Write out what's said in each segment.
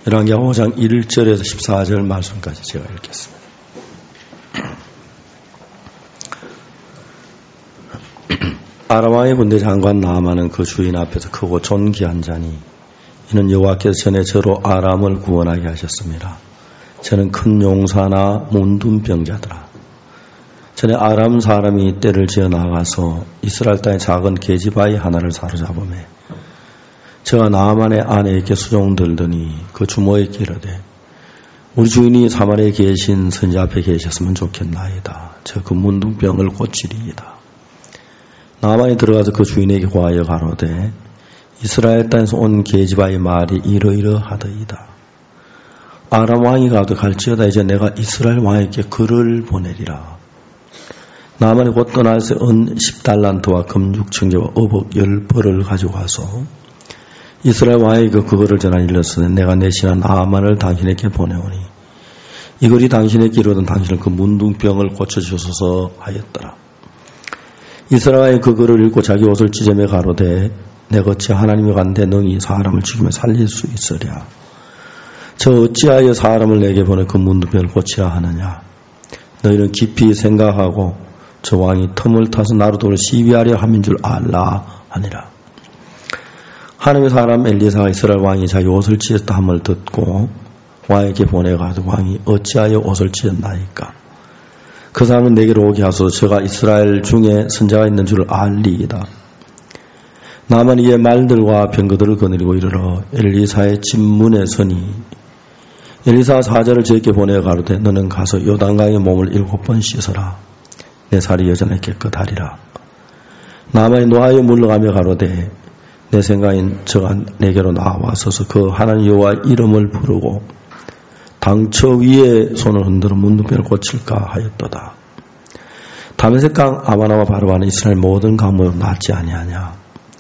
열왕기하 5장 1절에서 14절 말씀까지 제가 읽겠습니다. 아람 왕의 군대 장관 나아만은 그 주인 앞에서 크고 존귀한 자니 이는 여호와께서 전에 저로 아람을 구원하게 하셨습니다. 저는 큰 용사나 문둥병자더라. 전에 아람 사람이 떼를 지어 나가서 이스라엘 땅의 작은 계집아이 하나를 사로잡으매 저가 나아만의 아내에게 수종들더니 그 주모에게 이르되 우리 주인이 사마리아에 계신 선지 앞에 계셨으면 좋겠나이다. 저 그 문둥병을 고치리이다. 나아만이 들어가서 그 주인에게 고하여 가로되 이스라엘 땅에서 온 계집아의 말이 이러이러하더이다. 아람 왕이 가도 갈지어다. 이제 내가 이스라엘 왕에게 글을 보내리라. 나아만이 곧 떠나서 은 10달란트와 금 6천개와 어복 10벌을 가지고 가서 이스라엘 왕에게 그거를 전하 일렀으니 내가 내 신하 나아만을 당신에게 보내오니 이 글이 당신에게 이르거든 당신은 그 문둥병을 고쳐주소서 하였더라. 이스라엘 왕이 그 글을 읽고 자기 옷을 찢으며 가로되 내가 어찌 하나님이 간데 능히 사람을 죽이며 살릴 수 있으랴. 저 어찌하여 사람을 내게 보내 그 문둥병을 고치라 하느냐. 너희는 깊이 생각하고 저 왕이 틈을 타서 나루도를 시비하려 함인 줄 알라 하니라. 하나님의 사람 엘리사가 이스라엘 왕이 자기 옷을 찢었다 함을 듣고 왕에게 보내가지고 왕이 어찌하여 옷을 찢었나이까. 그 사람은 내게로 오게 하소서. 저가 이스라엘 중에 선자가 있는 줄 알리이다. 나아만이 이의 말들과 병거들을 거느리고 이르러 엘리사의 집 문에 서니 엘리사가 사자를 저에게 보내어 가로되 너는 가서 요단강에 몸을 7번 씻어라. 내 살이 여전히 깨끗하리라. 나아만이 노하여 물러가며 가로되 내 생각인 저가 내게로 나와서서 그 하나님 여호와 이름을 부르고 당처 위에 손을 흔들어 문둥병을 고칠까 하였도다. 다메섹강 아마나와 바르바는 이스라엘 모든 강물로 낫지 아니하냐.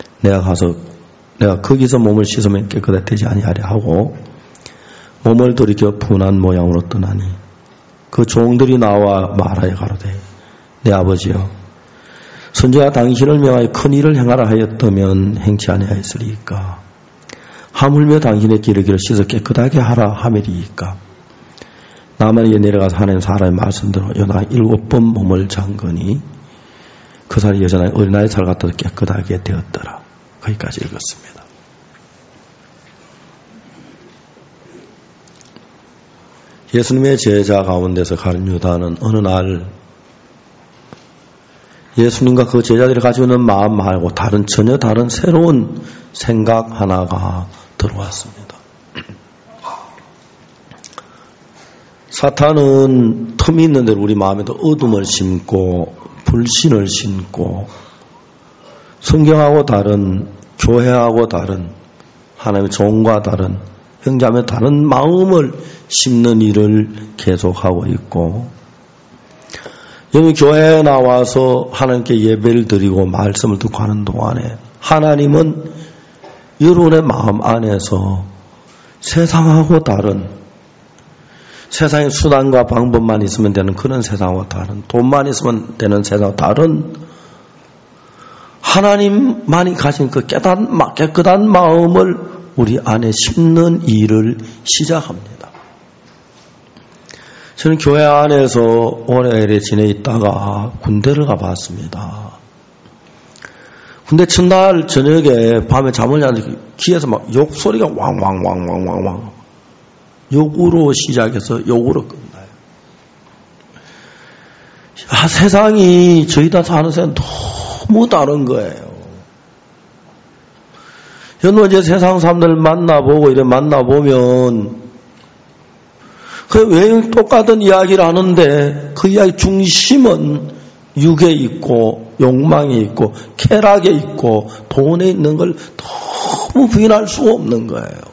내가 거기서 몸을 씻으면 깨끗해지지 아니하려 하고 몸을 돌이켜 분한 모양으로 떠나니 그 종들이 나와 말하여 가로되 내 아버지여 선지가 당신을 명하여 큰 일을 행하라 하였다면 행치 아니하였으리이까. 하물며 당신의 기르기를 씻어 깨끗하게 하라 하매리이까. 나아만이 내려가서 하나님 사람의 말씀대로 요단 7번 몸을 잠그니 그 살이 여전히 어린아이 살 같아도 깨끗하게 되었더라. 거기까지 읽었습니다. 예수님의 제자 가운데서 가룟 유다는 어느 날 예수님과 그 제자들이 가지고 있는 마음 말고 전혀 다른 새로운 생각 하나가 들어왔습니다. 사탄은 틈이 있는 대로 우리 마음에도 어둠을 심고 불신을 심고 성경하고 다른 교회하고 다른 하나님의 종과 다른 형제하며 다른 마음을 심는 일을 계속하고 있고 여기 교회에 나와서 하나님께 예배를 드리고 말씀을 듣고 하는 동안에 하나님은 여러분의 마음 안에서 세상하고 다른 세상의 수단과 방법만 있으면 되는 그런 세상과 다른 돈만 있으면 되는 세상과 다른 하나님만이 가진 그 깨끗한 마음을 우리 안에 심는 일을 시작합니다. 저는 교회 안에서 오래 지내 있다가 군대를 가봤습니다. 군대 첫날 저녁에 밤에 잠을 자는데 귀에서 막 욕소리가 왕왕왕왕왕왕 욕으로 시작해서 욕으로 끝나요. 세상이 저희가 사는 세상 너무 다른 거예요. 여러분 이제 세상 사람들 만나보면 왜 똑같은 이야기를 하는데 그 이야기 중심은 육에 있고 욕망에 있고 쾌락에 있고 돈에 있는 걸 너무 부인할 수가 없는 거예요.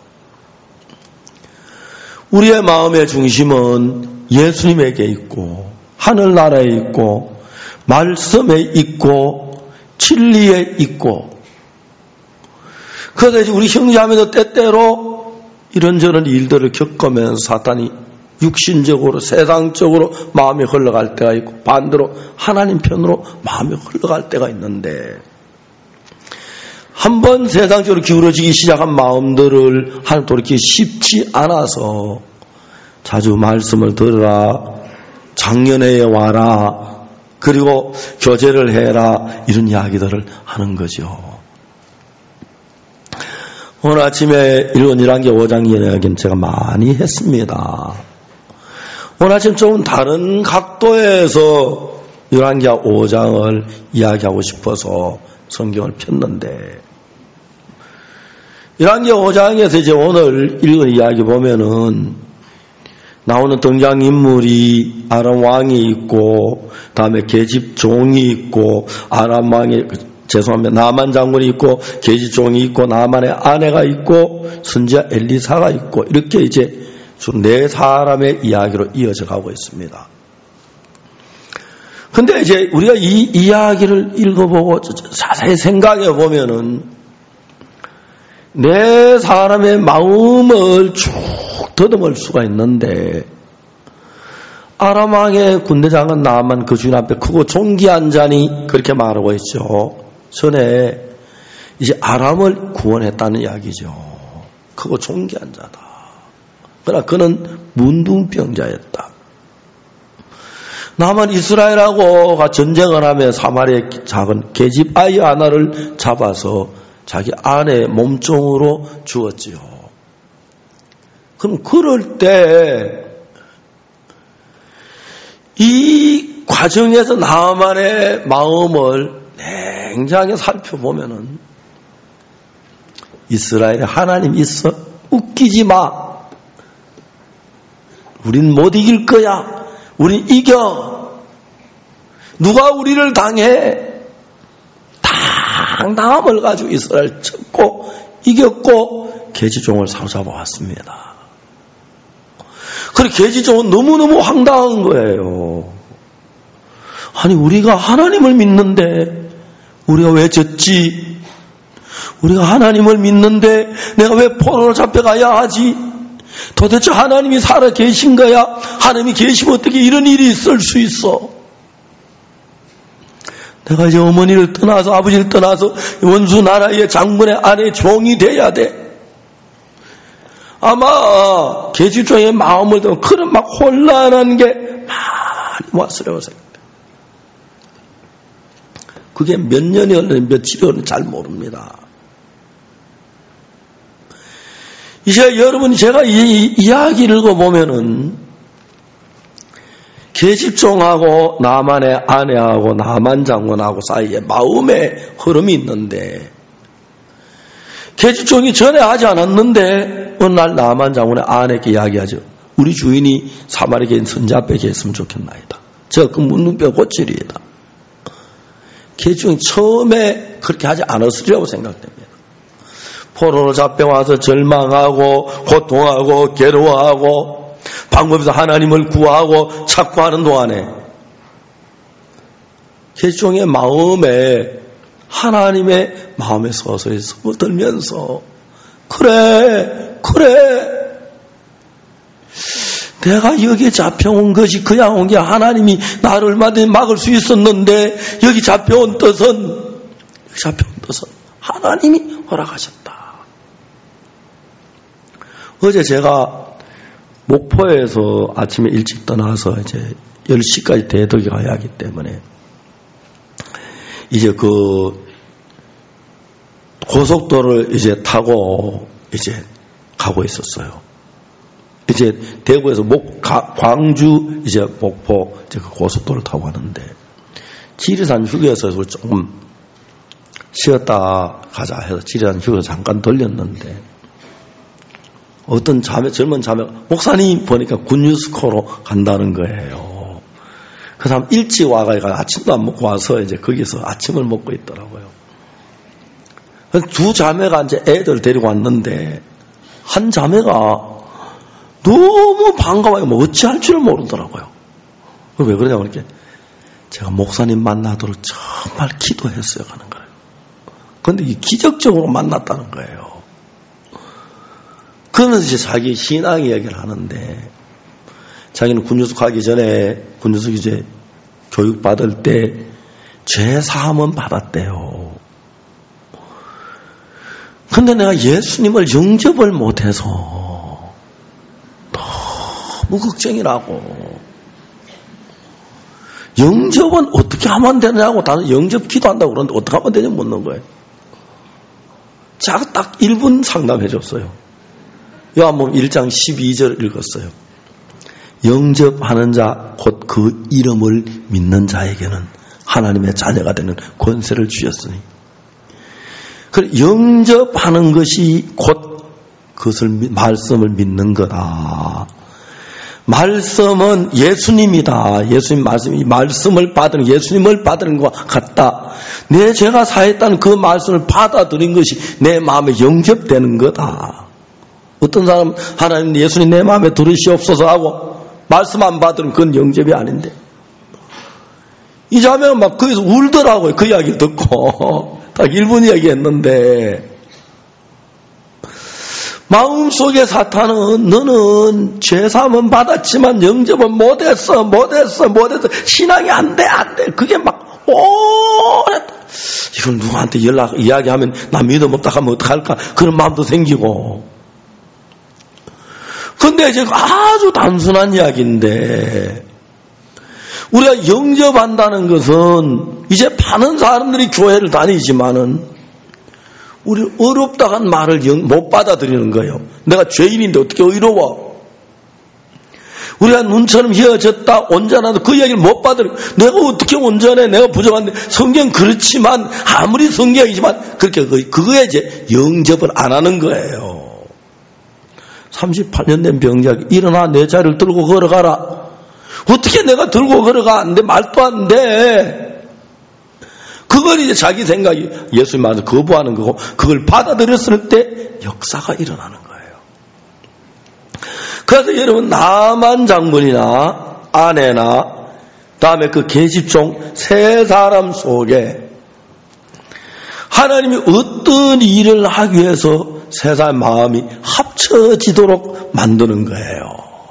우리의 마음의 중심은 예수님에게 있고 하늘나라에 있고 말씀에 있고 진리에 있고 그래서 우리 형제자매도 때때로 이런저런 일들을 겪으면서 사탄이 육신적으로 세상적으로 마음이 흘러갈 때가 있고 반대로 하나님 편으로 마음이 흘러갈 때가 있는데 한번 세상적으로 기울어지기 시작한 마음들을 하나님 돌이키기 쉽지 않아서 자주 말씀을 들으라, 작년회에 와라, 그리고 교제를 해라, 이런 이야기들을 하는 거죠. 오늘 아침에 읽은 열왕기 5장 이야기는 제가 많이 했습니다. 오늘 아침 좀 다른 각도에서 열왕기 5장을 이야기하고 싶어서 성경을 폈는데, 열왕기 5장에서 이제 오늘 읽은 이야기 보면은 나오는 등장인물이 아람 왕이 있고, 다음에 계집 종이 있고, 아람 왕이, 나만 장군이 있고, 계집 종이 있고, 나만의 아내가 있고, 선지자 엘리사가 있고, 이렇게 이제 주 네 사람의 이야기로 이어져 가고 있습니다. 근데 이제 우리가 이 이야기를 읽어보고 자세히 생각해 보면은 네 사람의 마음을 쭉 더듬을 수가 있는데, 아람 왕의 군대장은 나만 그 주인 앞에 크고 존귀한 자니 그렇게 말하고 있죠. 전에 이제 아람을 구원했다는 이야기죠. 크고 존귀한 자다. 그러나 그는 문둥병자였다. 나만 이스라엘하고 전쟁을 하며 사마리아의 작은 계집 아이 하나를 잡아서 자기 아내의 몸종으로 주었지요. 그럼 그럴 때 이 과정에서 나만의 마음을 냉정하게 살펴보면은, 이스라엘에 하나님 있어? 웃기지 마. 우린 못 이길 거야. 우린 이겨. 누가 우리를 당해? 당당함을 가지고 이스라엘 쳤고 이겼고 계집종을 사로잡아 왔습니다. 그래, 계집종은 너무너무 황당한 거예요. 아니, 우리가 하나님을 믿는데 우리가 왜 졌지? 우리가 하나님을 믿는데 내가 왜 포로로 잡혀가야 하지? 도대체 하나님이 살아 계신 거야? 하나님이 계시면 어떻게 이런 일이 있을 수 있어? 내가 이제 어머니를 떠나서, 아버지를 떠나서 원수 나라의 장군의 아내 종이 돼야 돼. 아마 계집종의 마음을 들면 그런 막 혼란한 게 많이 왔으려고 생각해요. 그게 몇 년이 흘렀는지 며칠이 흘렀는지 잘 모릅니다. 이제 여러분이 제가 이 이야기를 읽어보면은 계집종하고 나만의 아내하고 나만 장군하고 사이에 마음의 흐름이 있는데, 계집종이 전에 하지 않았는데 어느 날 나만 장군의 아내에게 이야기하죠. 우리 주인이 사마리아에 있는 선지자 앞에 계셨으면 좋겠나이다. 제가 그 문둥병 고치리이다. 계집종이 처음에 그렇게 하지 않았으리라고 생각됩니다. 포로로 잡혀와서 절망하고 고통하고 괴로워하고 방법에서 하나님을 구하고 찾고 하는 동안에 계집종의 마음에 하나님의 마음에 서서히 스며들면서, 그래 내가 여기에 잡혀온 것이 그냥 온 게 아니라 나를 얼마든지 막을 수 있었는데, 여기 잡혀온 뜻은 하나님이 허락하셨다. 어제 제가 목포에서 아침에 일찍 떠나서 이제 10시까지 대덕에 가야 하기 때문에 이제 그 고속도로를 이제 타고 이제 가고 있었어요. 이제 대구에서 광주 이제 목포 이제 그 고속도로를 타고 가는데, 지리산 휴게소에서 조금 쉬었다 가자 해서 지리산 휴게소 잠깐 들렸는데, 어떤 젊은 자매가 목사님 보니까 굿뉴스코로 간다는 거예요. 그 사람 일찍 와가지고 아침도 안 먹고 와서 이제 거기서 아침을 먹고 있더라고요. 두 자매가 이제 애들 데리고 왔는데, 한 자매가 너무 반가워요. 뭐 어찌할 줄을 모르더라고요. 왜 그러냐고 이렇게, 제가 목사님 만나도록 정말 기도했어요 하는 거예요. 그런데 기적적으로 만났다는 거예요. 그러면서 이제 자기 신앙 이야기를 하는데, 자기는 군유숙 하기 전에 군유숙 이제 교육 받을 때 죄 사함은 받았대요. 근데 내가 예수님을 영접을 못해서 너무 걱정이라고. 영접은 어떻게 하면 되냐고 다들 영접 기도한다고 그러는데 어떻게 하면 되냐 묻는 거예요. 제가 딱 1분 상담해 줬어요. 요한복음 1장 12절 읽었어요. 영접하는 자 곧 그 이름을 믿는 자에게는 하나님의 자녀가 되는 권세를 주셨으니. 그래, 영접하는 것이 곧 그것을 말씀을 믿는 거다. 말씀은 예수님이다. 예수님 말씀이 말씀을 받은 예수님을 받은 것과 같다. 내 죄가 사했다는 그 말씀을 받아들인 것이 내 마음에 영접되는 거다. 어떤 사람 하나님 예수님 내 마음에 들으시옵소서 하고 말씀 안 받으면 그건 영접이 아닌데. 이 자매가 막 거기서 울더라고요. 그 이야기 듣고. 딱 1분 이야기 했는데. 마음속에 사탄은 너는 죄사함은 받았지만 영접은 못했어. 신앙이 안 돼. 그게 막 오랬다. 이걸 누구한테 이야기하면 나 믿어 못다 하면 어떡할까. 그런 마음도 생기고. 근데 이제 아주 단순한 이야기인데 우리가 영접한다는 것은 이제 많은 사람들이 교회를 다니지만은 우리 어렵다 한 말을 못 받아들이는 거예요. 내가 죄인인데 어떻게 의로워? 우리가 눈처럼 휘어졌다 온전하다 그 이야기를 못 받아들여. 내가 어떻게 온전해? 내가 부족한데. 성경 그렇지만 아무리 성경이지만 그렇게 그거에 이제 영접을 안 하는 거예요. 38년 된 병자가 일어나 내 자리를 들고 걸어가라. 어떻게 내가 들고 걸어가? 안 돼. 말도 안 돼. 그걸 이제 자기 생각이 예수님 말을 거부하는 거고 그걸 받아들였을 때 역사가 일어나는 거예요. 그래서 여러분 나만 장군이나 아내나 다음에 그 계집종 세 사람 속에 하나님이 어떤 일을 하기 위해서 세 사람 마음이 합쳐지도록 만드는 거예요.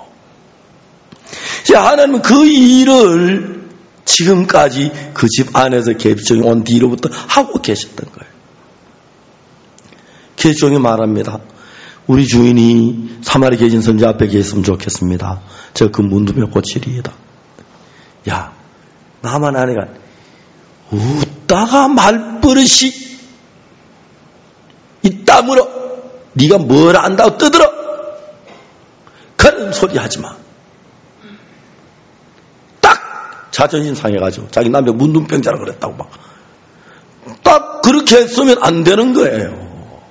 하나님은 그 일을 지금까지 그 집 안에서 계집종이 온 뒤로부터 하고 계셨던 거예요. 계집종이 말합니다. 우리 주인이 사마리 계신 선지 앞에 계셨으면 좋겠습니다. 제가 그 문두며 고치리이다. 야, 나만 아내가 웃다가 말버릇이 있다므로 네가 뭘 안다고 떠들어? 그런 소리 하지 마. 자존심 상해가지고 자기 남편 문둥병자라 그랬다고 막 딱 그렇게 했으면 안 되는 거예요.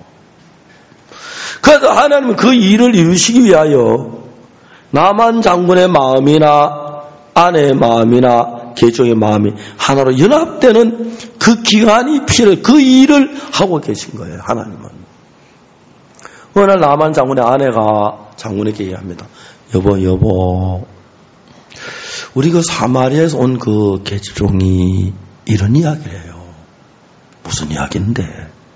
그래서 하나님은 그 일을 이루시기 위하여 나만 장군의 마음이나 아내의 마음이나 계종의 마음이 하나로 연합되는 그 기간이 필요해. 그 일을 하고 계신 거예요. 하나님은. 어느 날 나만 장군의 아내가 장군에게 얘기합니다. 여보 우리 그 사마리아에서 온 그 계집종이 이런 이야기를 해요. 무슨 이야기인데?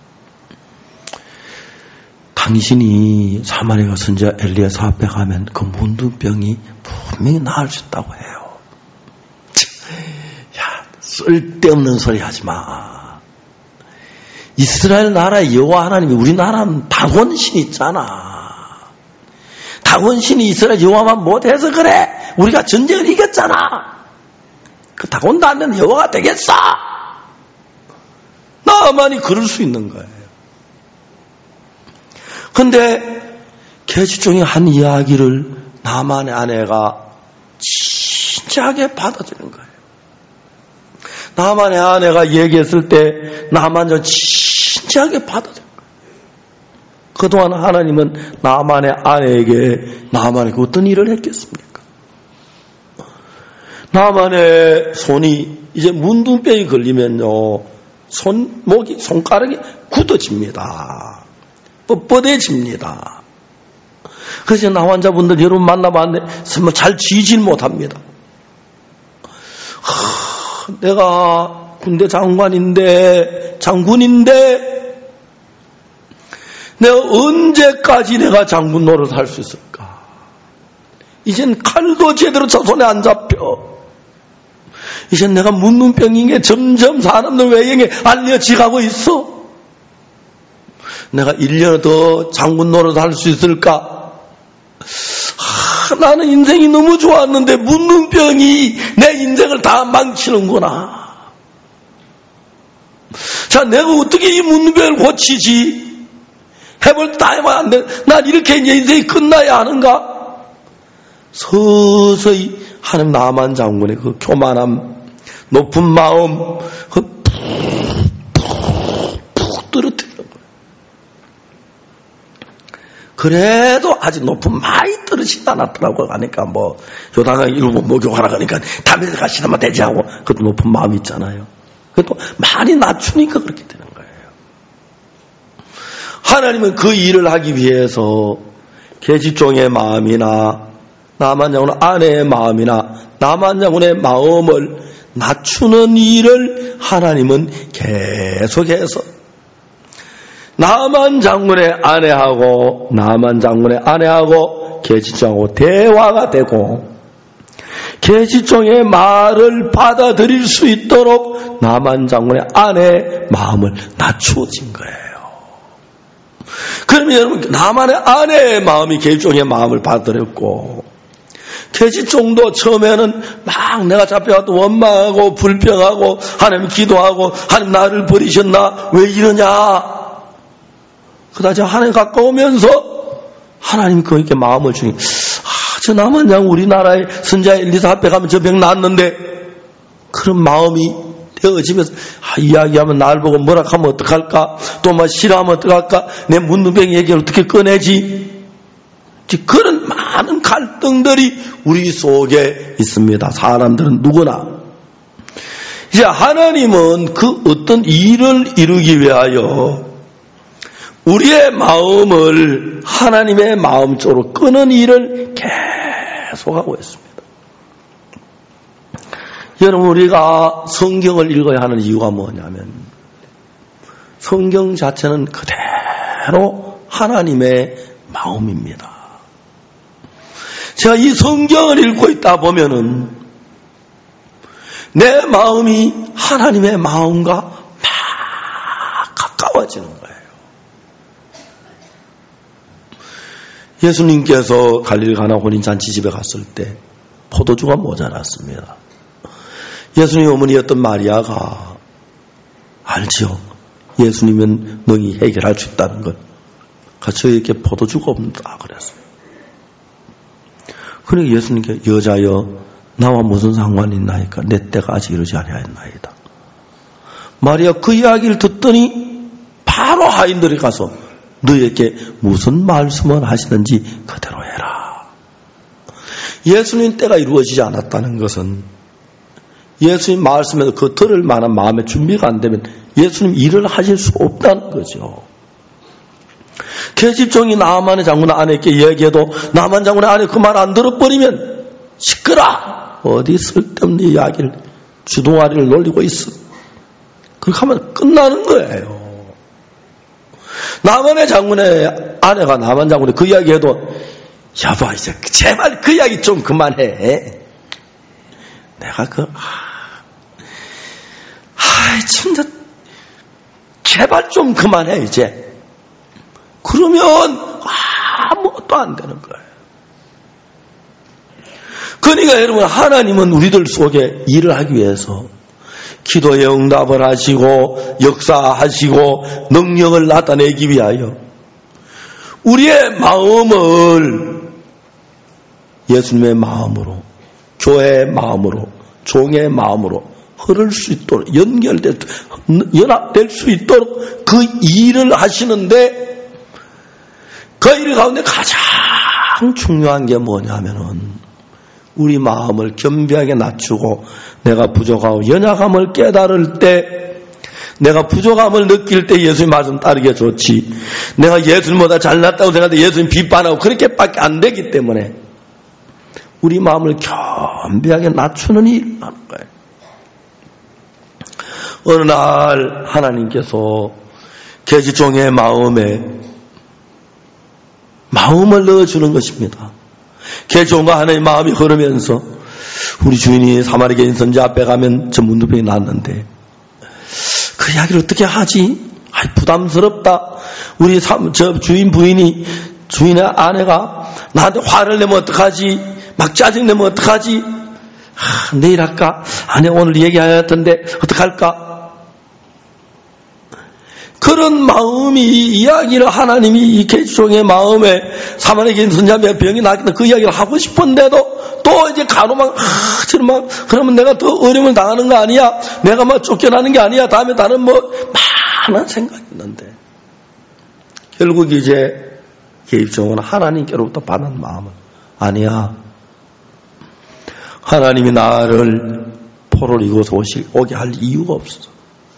당신이 사마리아 선지자 엘리야서 앞에 가면 그 문둥병이 분명히 나을 수 있다고 해요. 야, 쓸데없는 소리 하지 마. 이스라엘 나라의 여호와 하나님이 우리나라는 다곤신이 있잖아. 다곤신이 이스라엘 여호와만 못해서 그래. 우리가 전쟁을 이겼잖아. 그 다곤도 안 되는 여호와가 되겠어? 나만이 그럴 수 있는 거예요. 근데 계집종이 한 이야기를 나만의 아내가 진지하게 받아들이는 거예요. 나만의 아내가 얘기했을 때 나만이 진지하게 받아들이는 거예요. 그동안 하나님은 나만의 아내에게 나만에게 어떤 일을 했겠습니까? 나만의 손이 이제 문둥병이 걸리면요, 손가락이 굳어집니다. 뻣뻣해집니다. 그래서 나 환자분들 여러분 만나봤는데 잘 쥐질 못합니다. 내가 군대 장군인데 내가 언제까지 내가 장군 노릇 할 수 있을까? 이젠 칼도 제대로 저 손에 안 잡혀. 이젠 내가 문둥병인 게 점점 사람들 외형에 알려지가고 있어. 내가 1년 더 장군 노릇 할 수 있을까? 나는 인생이 너무 좋았는데 문둥병이 내 인생을 다 망치는구나. 자, 내가 어떻게 이 문둥병을 고치지? 해볼 다 해봐야 안 돼. 난 이렇게 이제 인생이 끝나야 하는가? 서서히 하나님 나만 장군의 그 교만함, 높은 마음, 푹 떨어뜨리는 거예요. 그래도 아직 높은 많이 떨어지지 않았더라고. 하니까 요단강 일곱 목욕하라 가니까 담에 가시나마 되지 하고, 그것도 높은 마음이 있잖아요. 그래도 많이 낮추니까 그렇게 되는 거예요. 하나님은 그 일을 하기 위해서 계집종의 마음이나 나만 장군의 아내의 마음이나 나만 장군의 마음을 낮추는 일을 하나님은 계속해서 나만 장군의 아내하고 계집종하고 대화가 되고 계집종의 말을 받아들일 수 있도록 나만 장군의 아내의 마음을 낮추어진 거예요. 그러면 여러분, 나만의 아내의 마음이 계집종의 마음을 받아들였고, 계집종도 처음에는 막 내가 잡혀가도 원망하고 불평하고 하나님 기도하고 하나님 나를 버리셨나? 왜 이러냐? 그러다 하나님 가까우면서 하나님 그에게 마음을 주니, 저 나만 장 우리나라의 선자 엘리사 앞에 가면 저 병 낫는데, 그런 마음이 되어지면서 이야기하면 나를 보고 뭐라 하면 어떡할까? 또 싫어하면 어떡할까? 내 문둥병 얘기를 어떻게 꺼내지? 그런 많은 갈등들이 우리 속에 있습니다. 사람들은 누구나. 이제 하나님은 그 어떤 일을 이루기 위하여 우리의 마음을 하나님의 마음 쪽으로 끄는 일을 계속하고 있습니다. 여러분, 우리가 성경을 읽어야 하는 이유가 뭐냐면 성경 자체는 그대로 하나님의 마음입니다. 제가 이 성경을 읽고 있다 보면은 내 마음이 하나님의 마음과 막 가까워지는 거예요. 예수님께서 갈릴리 가나 혼인잔치 집에 갔을 때 포도주가 모자랐습니다. 예수님 어머니였던 마리아가 알지요. 예수님은 능히 해결할 수 있다는 것. 저에게 포도주가 없다 그랬어요. 그러니까 예수님께 여자여 나와 무슨 상관이 있나이까? 내 때가 아직 이르지 아니하였나이다. 마리아 그 이야기를 듣더니 바로 하인들이 가서 너에게 무슨 말씀을 하시는지 그대로 해라. 예수님 때가 이루어지지 않았다는 것은 예수님 말씀에서 그 들을 만한 마음의 준비가 안 되면 예수님 일을 하실 수 없다는 거죠. 계집종이 나만의 장군 아내에게 이야기해도 나만 장군의 아내 그 말 안 들어버리면 시끄라! 어디 쓸데없는 이야기를 주둥아리를 놀리고 있어. 그렇게 하면 끝나는 거예요. 나만의 장군의 아내가 나만 장군의 그 이야기해도 여보 이제 제발 그 이야기 좀 그만해. 내가 진짜 제발 좀 그만해 이제. 그러면 아무것도 안 되는 거예요. 그러니까 여러분, 하나님은 우리들 속에 일을 하기 위해서 기도의 응답을 하시고 역사하시고 능력을 나타내기 위하여 우리의 마음을 예수님의 마음으로, 교회의 마음으로, 종의 마음으로 흐를 수 있도록 연합될 수 있도록 그 일을 하시는데, 그 일 가운데 가장 중요한 게 뭐냐면은 우리 마음을 겸비하게 낮추고 내가 부족하고 연약함을 깨달을 때, 내가 부족함을 느낄 때 예수님 말씀 따르게 좋지, 내가 예수님보다 잘났다고 생각하는데 예수님 비판하고 그렇게밖에 안 되기 때문에 우리 마음을 겸비하게 낮추는 일을 하는 거예요. 어느 날 하나님께서 계집종의 마음을 넣어주는 것입니다. 계집종과 하나님의 마음이 흐르면서 우리 주인이 사마리아인 선지 앞에 가면 저 문둥병이 났는데 그 이야기를 어떻게 하지? 부담스럽다. 우리 주인의 아내가 나한테 화를 내면 어떡하지? 막 짜증내면 어떡하지? 내일 할까? 아내 오늘 얘기하였던데 어떡할까? 그런 마음이 이야기를 하나님이 이 계시종의 마음에 사마리아인 선지자의 병이 나겠다 그 이야기를 하고 싶은데도 또 이제 가로막 그러면 내가 더 어려움을 당하는 거 아니야? 내가 막 쫓겨나는 게 아니야? 다음에 다른 많은 생각이 있는데 결국 이제 계시종은 하나님께로부터 받은 마음은 아니야. 하나님이 나를 포로를 이곳에 오게 할 이유가 없어.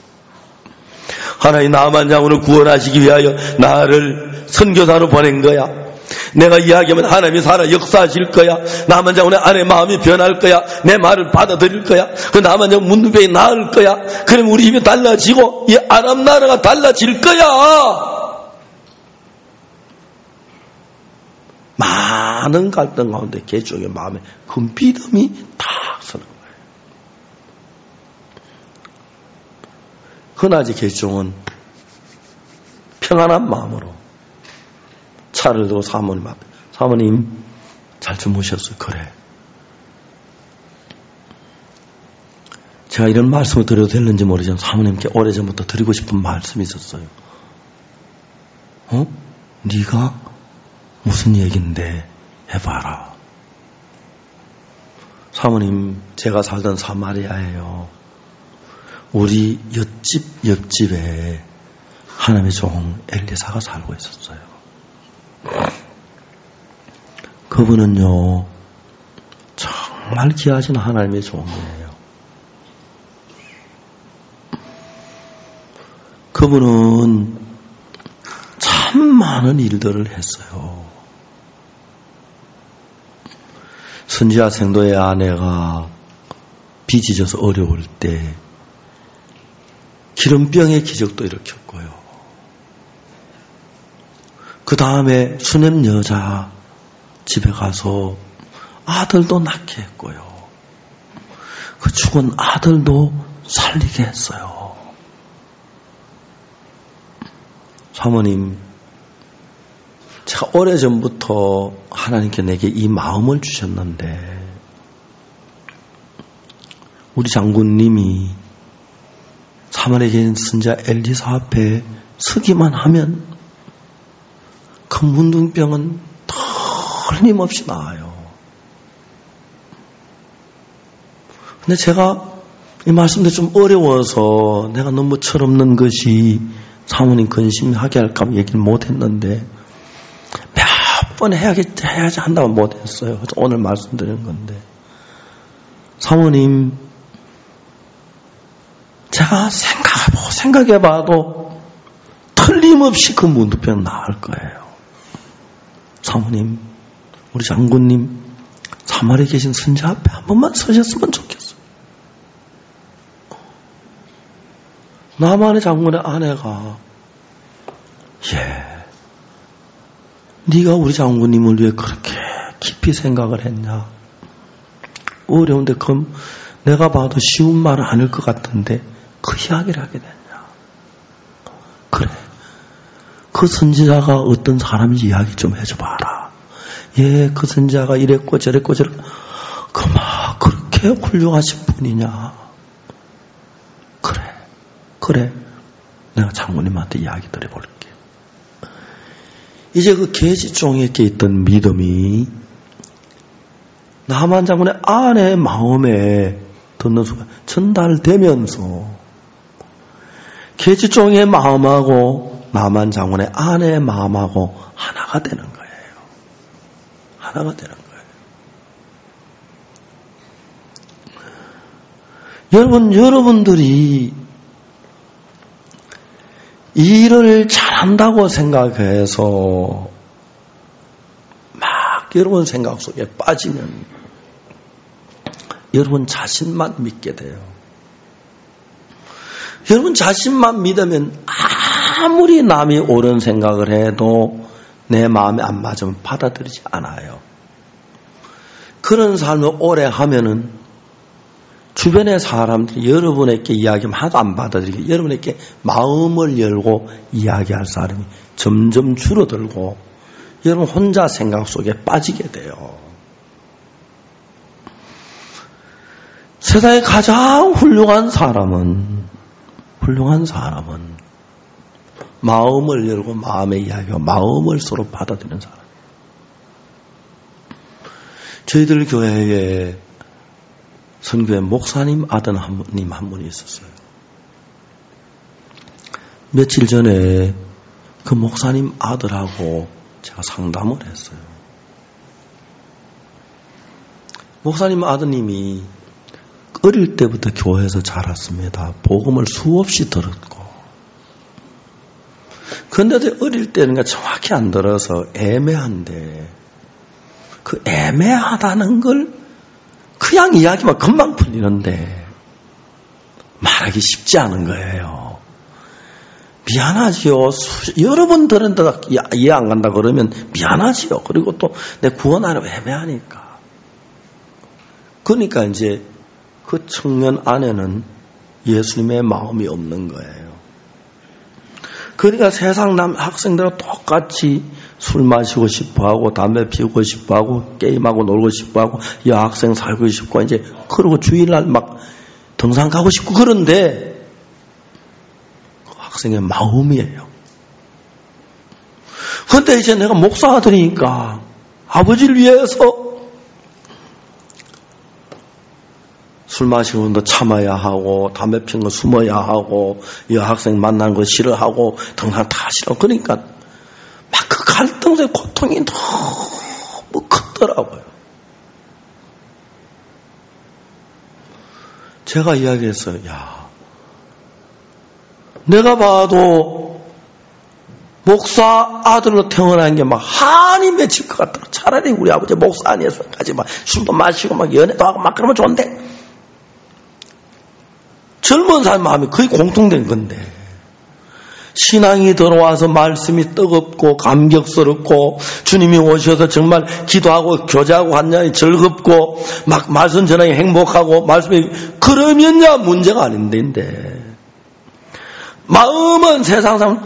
하나님 나만 장군을 구원하시기 위하여 나를 선교사로 보낸 거야. 내가 이야기하면 하나님이 살아 역사하실 거야. 나만 장군의 아내 마음이 변할 거야. 내 말을 받아들일 거야. 그 나만 장군 문둥병이 나을 거야. 그럼 우리 힘이 달라지고 이 아람 나라가 달라질 거야. 많은 갈등 가운데 계시종의 마음에 그 믿음이 딱 서는 거예요. 그나지 계시종은 평안한 마음으로 차를 들고 사모님 앞에 사모님 잘 주무셨어요. 그래. 제가 이런 말씀을 드려도 되는지 모르지만 사모님께 오래전부터 드리고 싶은 말씀이 있었어요. 네가 무슨 얘긴데 해봐라. 사모님 제가 살던 사마리아예요. 우리 옆집에 하나님의 종 엘리사가 살고 있었어요. 그분은요 정말 귀하신 하나님의 종이에요. 그분은 참 많은 일들을 했어요. 선지자 생도의 아내가 빚이 져서 어려울 때 기름병의 기적도 일으켰고요. 그 다음에 수냄 여자 집에 가서 아들도 낳게 했고요. 그 죽은 아들도 살리게 했어요. 사모님, 제가 오래전부터 하나님께 내게 이 마음을 주셨는데 우리 장군님이 사마리아에 있는 선지자 엘리사 앞에 서기만 하면 그 문둥병은 틀림없이 나아요. 근데 제가 이 말씀도 좀 어려워서 내가 너무 철없는 것이 사모님 근심하게 할까 얘기를 못했는데 몇 번 해야지 한다고 못했어요. 그래서 오늘 말씀드리는 건데 사모님 제가 생각해봐도 틀림없이 그 문둥병 나을 거예요. 사모님, 우리 장군님 사마리아에 계신 선지자 앞에 한 번만 서셨으면 좋겠어요. 나만의 장군의 아내가 네가 우리 장군님을 위해 그렇게 깊이 생각을 했냐? 어려운데 그럼 내가 봐도 쉬운 말은 아닐 것 같은데 그 이야기를 하게 됐냐? 그래. 그 선지자가 어떤 사람인지 이야기 좀 해줘봐라. 그 선지자가 이랬고 저랬고 그만 그렇게 훌륭하신 분이냐? 그래. 내가 장군님한테 이야기 드려볼게. 이제 그 계시종에게 있던 믿음이 나만 장군의 아내의 마음에 듣는 순간 전달되면서 계시종의 마음하고 나만 장군의 아내의 마음하고 하나가 되는 거예요. 하나가 되는 거예요. 여러분들이 일을 잘한다고 생각해서 막 여러분 생각 속에 빠지면 여러분 자신만 믿게 돼요. 여러분 자신만 믿으면 아무리 남이 옳은 생각을 해도 내 마음에 안 맞으면 받아들이지 않아요. 그런 삶을 오래 하면은 주변의 사람들이 여러분에게 이야기하면 하나도 안 받아들이고 여러분에게 마음을 열고 이야기할 사람이 점점 줄어들고 여러분 혼자 생각 속에 빠지게 돼요. 세상에 가장 훌륭한 사람은 마음을 열고 마음의 이야기와 마음을 서로 받아들이는 사람. 저희들 교회에 선교회 목사님 아들 한 분이 있었어요. 며칠 전에 그 목사님 아들하고 제가 상담을 했어요. 목사님 아드님이 어릴 때부터 교회에서 자랐습니다. 복음을 수없이 들었고. 그런데도 어릴 때는 정확히 안 들어서 애매한데 그 애매하다는 걸 그냥 이야기만 금방 풀리는데 말하기 쉽지 않은 거예요. 미안하지요. 여러 번 들었는데 이해 안 간다 그러면 미안하지요. 그리고 또 내 구원하려고 애매하니까. 그러니까 이제 그 청년 안에는 예수님의 마음이 없는 거예요. 그러니까 세상 학생들과 똑같이 술 마시고 싶어하고 담배 피우고 싶어하고 게임하고 놀고 싶어하고 여학생 살고 싶고 이제 그러고 주일날 막 등산 가고 싶고 그런데 그 학생의 마음이에요. 그런데 이제 내가 목사가 되니까 아버지를 위해서 술 마시는 거 참아야 하고 담배 피는 거 숨어야 하고 여학생 만나는 거 싫어하고 등산 다 싫어. 그러니까 막 그 갈등의 고통이 너무 크더라고요. 제가 이야기했어요. 야, 내가 봐도 목사 아들로 태어난 게 막 한이 맺힐 것 같더라. 차라리 우리 아버지 목사 아니었어까지 막 술도 마시고 막 연애도 하고 막 그러면 좋은데 젊은 사람 마음이 거의 공통된 건데 신앙이 들어와서 말씀이 뜨겁고 감격스럽고 주님이 오셔서 정말 기도하고 교제하고 환장이 즐겁고 막 말씀 전하기 행복하고 말씀이 그러면야 문제가 아닌데 마음은 세상 사람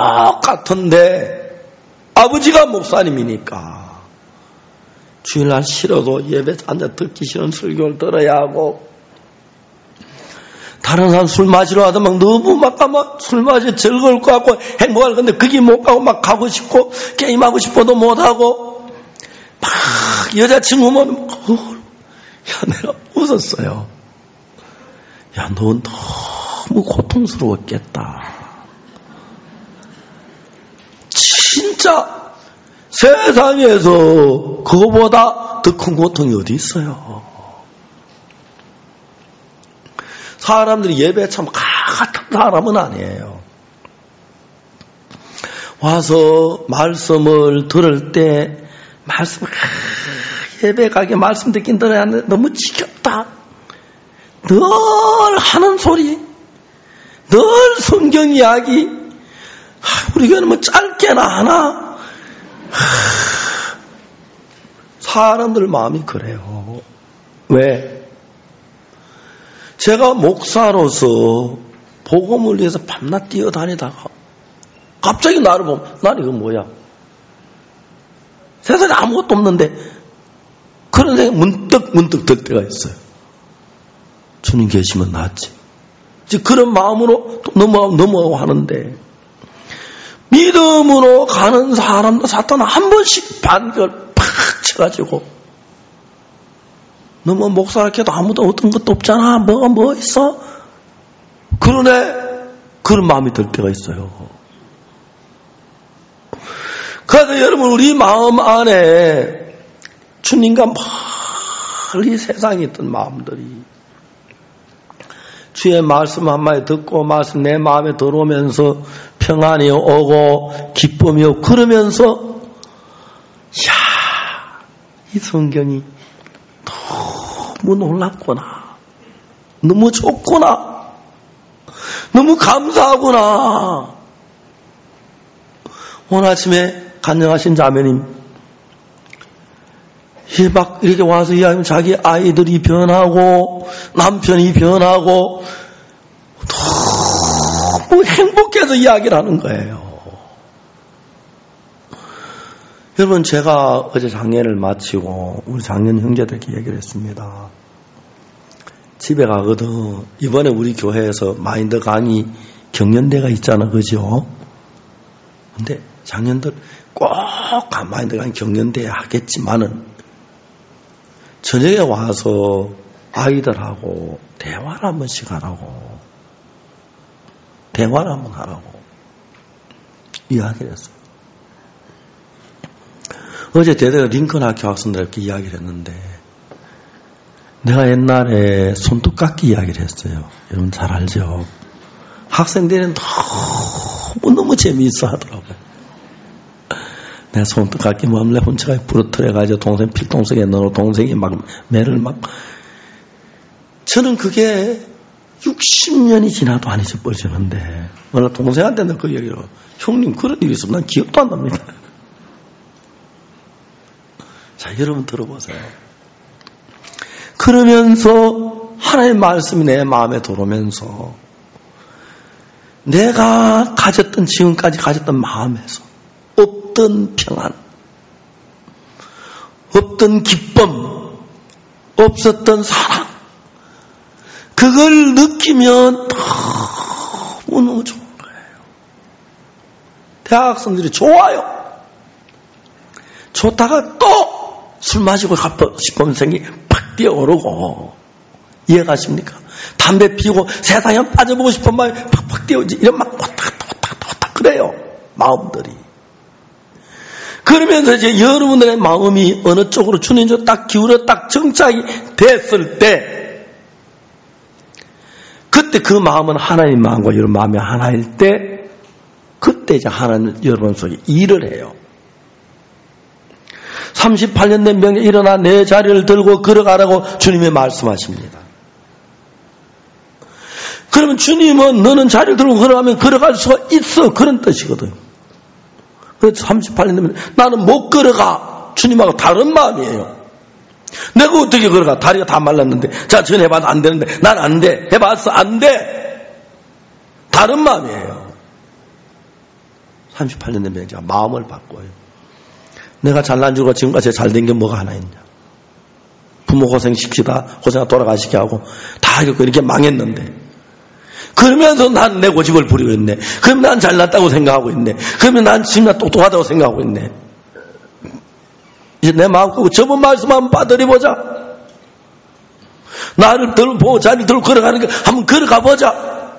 똑같은데 아버지가 목사님이니까 주일날 싫어도 예배 앉아 듣기 싫은 설교를 들어야 하고 다른 사람 술 마시러 와서 막 너무 막 술 마시 즐거울 것 같고 행복할 건데 거기 못 가고 막 가고 싶고 게임하고 싶어도 못 하고 막 여자친구 보면 야 내가 웃었어요. 야 넌 너무 고통스러웠겠다. 진짜 세상에서 그거보다 더 큰 고통이 어디 있어요. 사람들이 예배에 참 같은 사람은 아니에요. 와서 말씀을 들을 때 예배 가게 말씀 듣긴 들어야 하는데 너무 지겹다. 늘 하는 소리, 늘 성경 이야기. 우리 교회는 뭐 짧게나 하나. 사람들 마음이 그래요. 왜? 제가 목사로서 복음을 위해서 밤낮 뛰어다니다가 갑자기 나를 보면 난 이거 뭐야? 세상에 아무것도 없는데 그런 생각이 문득 들 때가 있어요. 주님 계시면 낫지. 이제 그런 마음으로 넘어가고 하는데 믿음으로 가는 사람도 사탄은 한 번씩 반격을 팍 쳐가지고 너뭐 목사를 해도 아무도 어떤 것도 없잖아. 뭐가 뭐 있어? 그러네. 그런 마음이 들 때가 있어요. 그래서 여러분 우리 마음 안에 주님과 멀리 세상에 있던 마음들이 주의 말씀 한마디 듣고 말씀 내 마음에 들어오면서 평안이 오고 기쁨이 오고 그러면서 이 성경이 너무 놀랍구나. 너무 좋구나. 너무 감사하구나. 오늘 아침에 간증하신 자매님 막 이렇게 와서 이야기하면 자기 아이들이 변하고 남편이 변하고 너무 행복해서 이야기를 하는 거예요. 여러분, 제가 어제 장례를 마치고 우리 장년 형제들께 얘기를 했습니다. 집에 가거든. 이번에 우리 교회에서 마인드 강의 경연대가 있잖아, 그죠? 근데 장년들 꼭 마인드 강의 경연대 하겠지만은 저녁에 와서 아이들하고 대화를 한 번씩 하라고. 대화를 한번 하라고 이야기를 했어요. 어제 대대가 링컨 학교 학생들께 이야기를 했는데 내가 옛날에 손톱깎이 이야기를 했어요. 여러분 잘 알죠? 학생들은 너무 재미있어 하더라고요. 내가 손톱깎이 몰래 혼자가 부러뜨려가지고 동생 필통속에 넣어 동생이 막 매를 막 저는 그게 60년이 지나도 안 잊어버리는데 오늘 동생한테는 그 얘기로 형님 그런 일이 있으면 난 기억도 안 납니다. 자, 여러분 들어보세요. 그러면서 하나님의 말씀이 내 마음에 들어오면서 내가 가졌던 지금까지 가졌던 마음에서 없던 평안, 없던 기쁨, 없었던 사랑 그걸 느끼면 너무 좋은 거예요. 대학생들이 좋아요. 좋다가 또 술 마시고 싶으면 생기 팍 뛰어오르고 이해가십니까? 담배 피우고 세상에 빠져보고 싶은 마음이 팍팍 뛰어오지 이런 막 왔다 그래요. 마음들이. 그러면서 이제 여러분들의 마음이 어느 쪽으로 주님께서 딱 기울여 딱 정착이 됐을 때 그때 그 마음은 하나님 마음과 여러분 마음이 하나일 때 그때 이제 하나님 여러분 속에 일을 해요. 38년 된 병에 일어나 내 자리를 들고 걸어가라고 주님이 말씀하십니다. 그러면 주님은 너는 자리를 들고 걸어가면 걸어갈 수가 있어 그런 뜻이거든요. 그래서 38년 되면 나는 못 걸어가. 주님하고 다른 마음이에요. 내가 어떻게 걸어가? 다리가 다 말랐는데 자 전해봐도 안 되는데 난 안 돼. 해봤어 안 돼. 다른 마음이에요. 38년 된 병에 제가 마음을 바꿔요. 내가 잘난 줄과 지금까지 잘된 게 뭐가 하나 있냐. 부모 고생시키다 고생하다 돌아가시게 하고 다 이렇게 망했는데 그러면서 난 내 고집을 부리고 있네. 그러면 난 잘났다고 생각하고 있네. 그러면 난 지금 똑똑하다고 생각하고 있네. 이제 내 마음 끄고 저번 말씀 한번 받아들여보자. 나를 들고 자리를 들고 걸어가는 거 한번 걸어가 보자.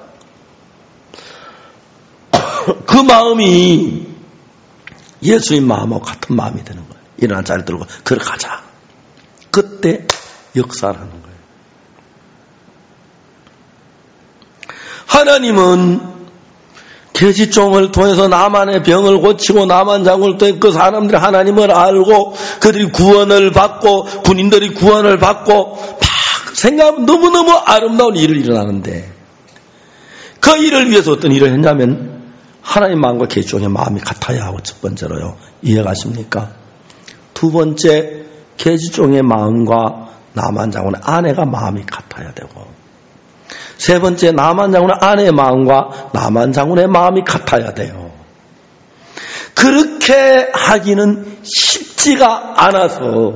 그 마음이 예수의 마음하고 같은 마음이 되는 거예요. 일어나 자리 들고 걸어가자. 그때 역사를 하는 거예요. 하나님은 계집종을 통해서 나만의 병을 고치고 나만 장군을 통해 그 사람들이 하나님을 알고 그들이 구원을 받고 군인들이 구원을 받고 막 생각하면 너무너무 아름다운 일을 일어나는데 그 일을 위해서 어떤 일을 했냐면 하나님 마음과 계집종의 마음이 같아야 하고 첫 번째로요. 이해가십니까? 두 번째 계집종의 마음과 나만 장군의 아내가 마음이 같아야 되고 세 번째 나만 장군의 아내의 마음과 나만 장군의 마음이 같아야 돼요. 그렇게 하기는 쉽지가 않아서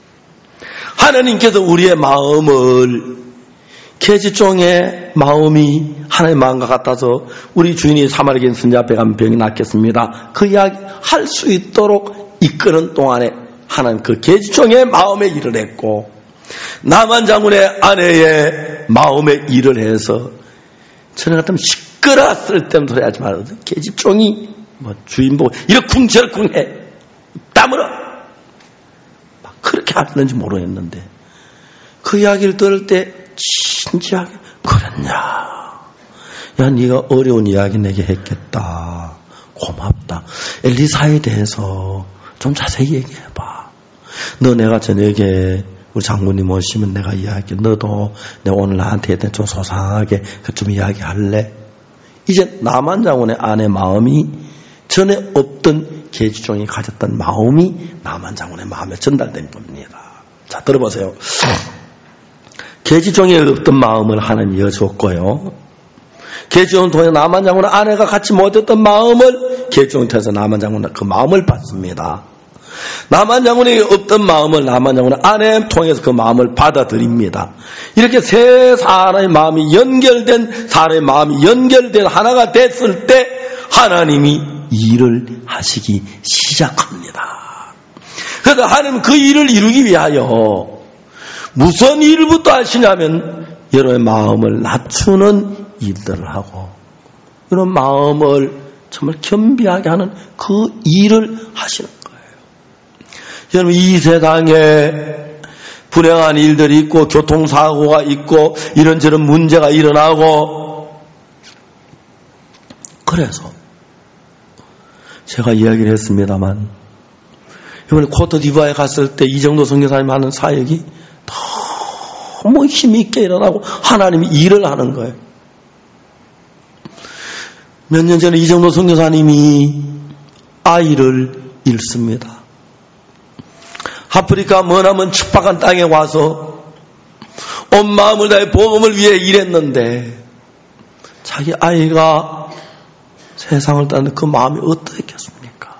하나님께서 우리의 마음을 계집종의 마음이 하나님의 마음과 같아서 우리 주인이 사마리아인 선지 앞에 가면 병이 낫겠습니다. 그 이야기 할 수 있도록 이끄는 동안에 하나님 그 계집종의 마음에 일을 했고 나만 장군의 아내의 마음에 일을 해서 저는 같으면 시끄러 쓸데없는 소리 하지 말아도 계집종이 뭐 주인 보고 이러쿵저러쿵 해 땀으로 막 그렇게 하는지 모르겠는데 그 이야기를 들을 때 진지하게 그랬냐 야 네가 어려운 이야기 내게 했겠다 고맙다 엘리사에 대해서 좀 자세히 얘기해봐 너 내가 저녁에 우리 장군님 오시면 내가 이야기해 너도 내가 오늘 나한테 좀 소상하게 좀 이야기할래 이제 나만 장군의 아내 마음이 전에 없던 계집종이 가졌던 마음이 나만 장군의 마음에 전달된 겁니다. 자, 들어보세요. 계집종이 없던 마음을 하나님이 이어줬고요. 계집종을 통해 나만 장군의 아내가 갖지 못했던 마음을 계집종을 통해서 나만 장군은 그 마음을 받습니다. 나만 장군이 없던 마음을 나만 장군의 아내를 통해서 그 마음을 받아들입니다. 이렇게 세 사람의 마음이 연결된 사람의 마음이 연결된 하나가 됐을 때 하나님이 일을 하시기 시작합니다. 그래서 하나님은 그 일을 이루기 위하여 무슨 일부터 하시냐면 여러분의 마음을 낮추는 일들을 하고 이런 마음을 정말 겸비하게 하는 그 일을 하시는 거예요. 여러분, 이 세상에 불행한 일들이 있고 교통사고가 있고 이런저런 문제가 일어나고, 그래서 제가 이야기를 했습니다만 이번에 코트디부아에 갔을 때 이정도 선교사님 하는 사역이 너무 힘있게 일어나고 하나님이 일을 하는 거예요. 몇 년 전에 이정도 선교사님이 아이를 잃습니다. 아프리카 머나먼 척박한 땅에 와서 온 마음을 다해 복음을 위해 일했는데 자기 아이가 세상을 떠났는데 그 마음이 어떠했겠습니까?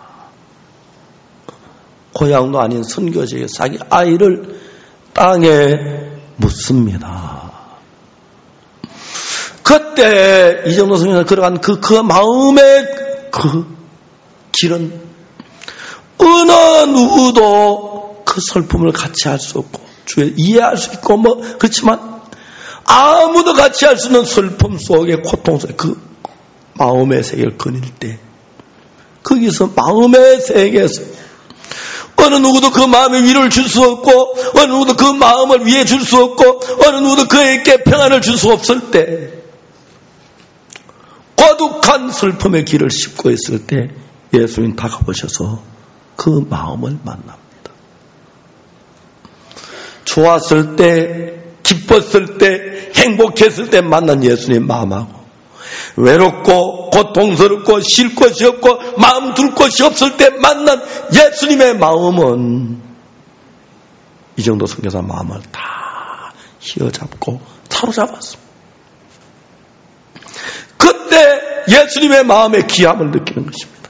고향도 아닌 선교지에 자기 아이를 땅에 묻습니다. 그때 이정도 선교사가 걸어간 그 마음의 그 길은 어느 누구도 그 슬픔을 같이 할 수 없고 이해할 수 있고 그렇지만 아무도 같이 할 수 없는 슬픔 속에 고통 속에 그 마음의 세계를 거닐 때 거기서 마음의 세계에서 어느 누구도 그 마음의 위로를 줄 수 없고 어느 누구도 그 마음을 위해 줄 수 없고 어느 누구도 그에게 평안을 줄 수 없을 때 고독한 슬픔의 길을 씹고 있을 때 예수님 다가오셔서 그 마음을 만납니다. 좋았을 때, 기뻤을 때, 행복했을 때 만난 예수님 마음하고 외롭고 고통스럽고 쉴 곳이 없고 마음 둘 곳이 없을 때 만난 예수님의 마음은 이정도 선교사 마음을 다 휘어잡고 사로잡았습니다. 그때 예수님의 마음의 귀함을 느끼는 것입니다.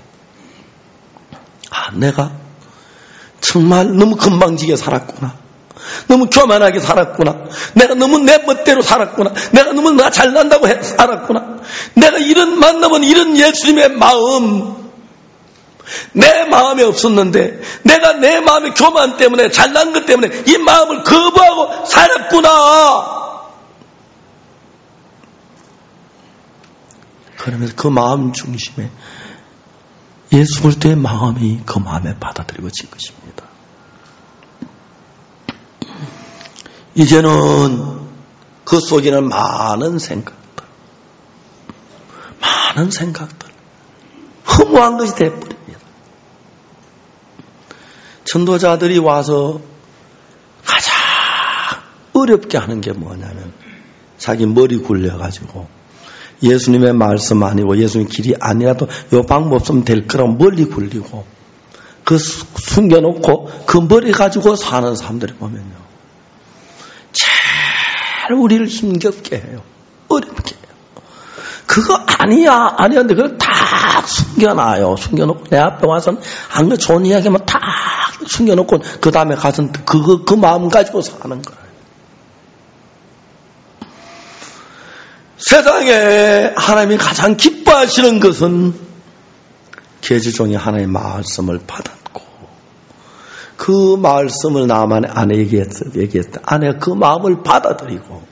내가 정말 너무 건방지게 살았구나. 너무 교만하게 살았구나. 내가 너무 내 멋대로 살았구나. 내가 너무 나 잘난다고 살았구나. 내가 이런 만나면 이런 예수님의 마음 내 마음에 없었는데 내가 내 마음의 교만 때문에 잘난 것 때문에 이 마음을 거부하고 살았구나. 그러면서 그 마음 중심에 예수 그리스도의 마음이 그 마음에 받아들여진 것입니다. 이제는 그 속에는 많은 생각들, 허무한 것이 되어버립니다. 전도자들이 와서 가장 어렵게 하는 게 뭐냐면 자기 머리 굴려가지고 예수님의 말씀 아니고 예수님 길이 아니라도 이 방법 없으면 될 거라고 멀리 굴리고 그 숨겨놓고 그 머리 가지고 사는 사람들이 보면요. 제일 우리를 힘겹게 해요. 어렵게 해요. 그거 아니야는데 그걸 다 숨겨놔요. 숨겨놓고 내 앞에 와서는 안 그 좋은 이야기만 다 숨겨놓고 그 다음에 가서 그 마음 가지고 사는 거예요. 세상에 하나님이 가장 기뻐하시는 것은 계집종이 하나님의 말씀을 받았고 그 말씀을 나만의 아내에게 얘기했다. 아내가 그 마음을 받아들이고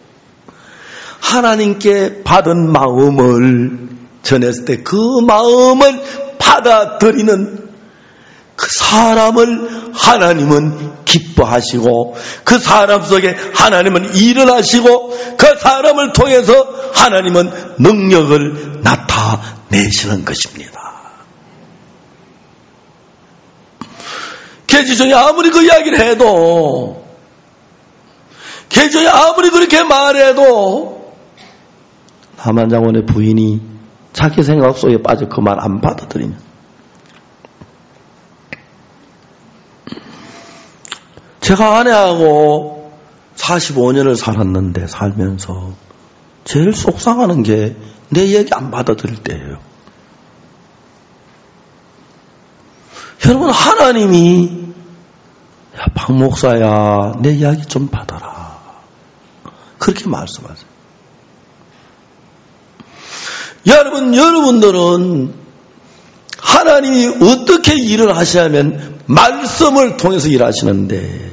하나님께 받은 마음을 전했을 때 그 마음을 받아들이는 그 사람을 하나님은 기뻐하시고 그 사람 속에 하나님은 일을 하시고 그 사람을 통해서 하나님은 능력을 나타내시는 것입니다. 계집종이 아무리 그 이야기를 해도 계집종이 아무리 그렇게 말해도 나만 장군의 부인이 자기 생각 속에 빠져 그 말 안 받아들이면 제가 아내하고 45년을 살았는데 살면서 제일 속상하는 게 내 얘기 안 받아들일 때예요. 여러분, 하나님이 야, 박 목사야, 내 이야기 좀 받아라. 그렇게 말씀하세요. 여러분들은 하나님이 어떻게 일을 하시냐면 말씀을 통해서 일하시는데,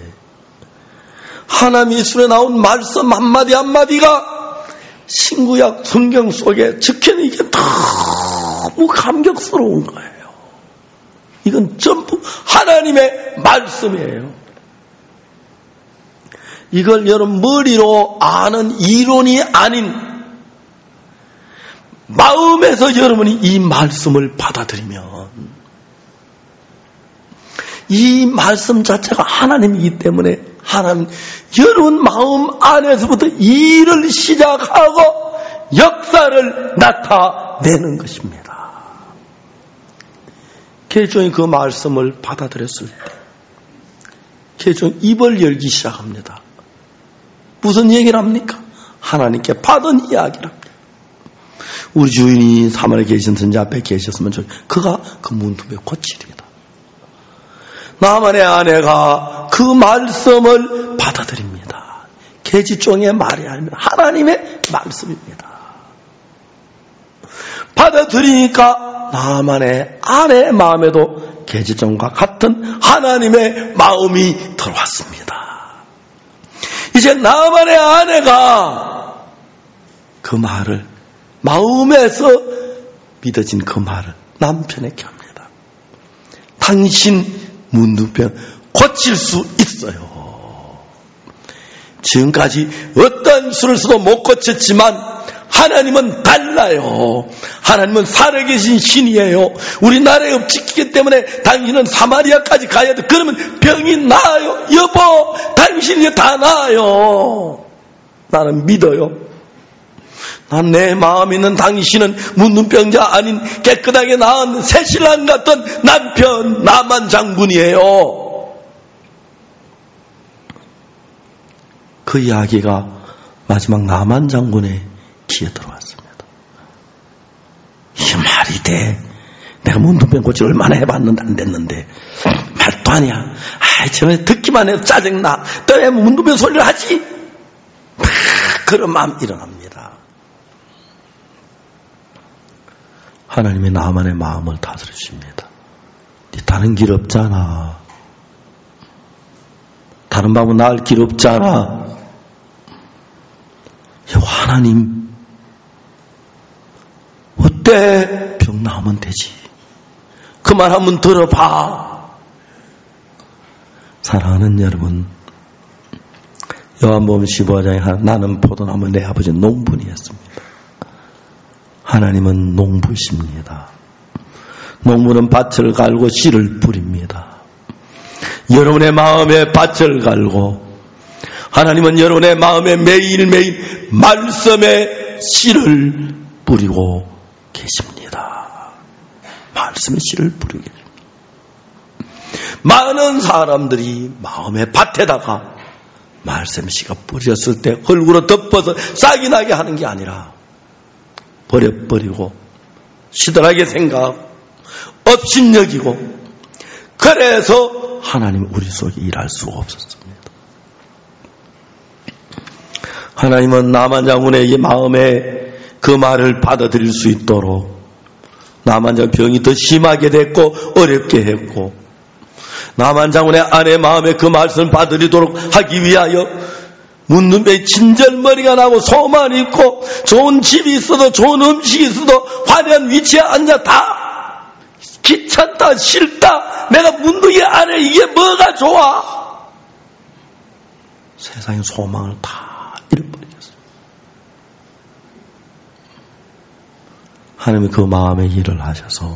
하나님이 술에 나온 말씀 한마디 한마디가 신구약 성경 속에 적혀있는 이게 너무 감격스러운 거예요. 이건 전부 하나님의 말씀이에요. 이걸 여러분 머리로 아는 이론이 아닌 마음에서 여러분이 이 말씀을 받아들이면, 이 말씀 자체가 하나님이기 때문에 하나님 여러분 마음 안에서부터 일을 시작하고 역사를 나타내는 것입니다. 개종이 그 말씀을 받아들였을 때 개종 입을 열기 시작합니다. 무슨 얘기를 합니까? 하나님께 받은 이야기를 합니다. 우리 주인이 사마리아에 계신 선지 앞에 계셨으면 그가 그 문둥병 고치리이다. 나만의 아내가 그 말씀을 받아들입니다. 계집종의 말이 아닙니다. 하나님의 말씀입니다. 받아들이니까 나만의 아내의 마음에도 계집종과 같은 하나님의 마음이 들어왔습니다. 이제 나만의 아내가 그 말을 마음에서 믿어진 그 말을 남편에게 합니다. 당신 문둥병 고칠 수 있어요. 지금까지 어떤 수를 써도 못 고쳤지만 하나님은 달라요. 하나님은 살아계신 신이에요. 우리나라에 없지기 때문에 당신은 사마리아까지 가야 돼. 그러면 병이 나아요. 여보, 당신이 다 나아요. 나는 믿어요. 난 내 마음에 있는 당신은 문둥병자 아닌 깨끗하게 나은 새신랑 같은 남편 나만 장군이에요. 그 이야기가 마지막 나만 장군의 귀에 들어왔습니다. 이 말이 돼. 내가 문둥병 고치 얼마나 해봤는데 안 됐는데 말도 아니야. 아이 저는 듣기만 해도 짜증나. 또 왜 문둥병 소리를 하지? 그런 마음 일어납니다. 하나님이 나만의 마음을 다스리십니다. 네 다른 길 없잖아. 다른 방법은 나을 길 없잖아. 하나님 어때? 병 나으면 되지. 그 말 한번 들어봐. 사랑하는 여러분, 요한복음 15장에 나는 포도나무 내 아버지는 농부니였습니다. 하나님은 농부십니다. 농부는 밭을 갈고 씨를 뿌립니다. 여러분의 마음에 밭을 갈고 하나님은 여러분의 마음에 매일매일 말씀의 씨를 뿌리고 계십니다. 말씀의 씨를 뿌리고 계십니다. 많은 사람들이 마음의 밭에다가 말씀의 씨가 뿌렸을 때 흙으로 덮어서 싹이 나게 하는 게 아니라 버려버리고 시들하게 생각하고 업신여기고, 그래서 하나님 우리 속에 일할 수가 없었습니다. 하나님은 나만 장군의 이 마음에 그 말을 받아들일 수 있도록 나만 장군 병이 더 심하게 됐고 어렵게 했고, 나만 장군의 아내 마음에 그 말씀을 받아들이도록 하기 위하여 문둥병에 진절머리가 나고 소만 있고 좋은 집이 있어도 좋은 음식이 있어도 화려한 위치에 앉아 다 귀찮다 싫다 내가 문둥이 안에 이게 뭐가 좋아. 세상의 소망을 다 잃어버리겠어요. 하나님이 그 마음에 일을 하셔서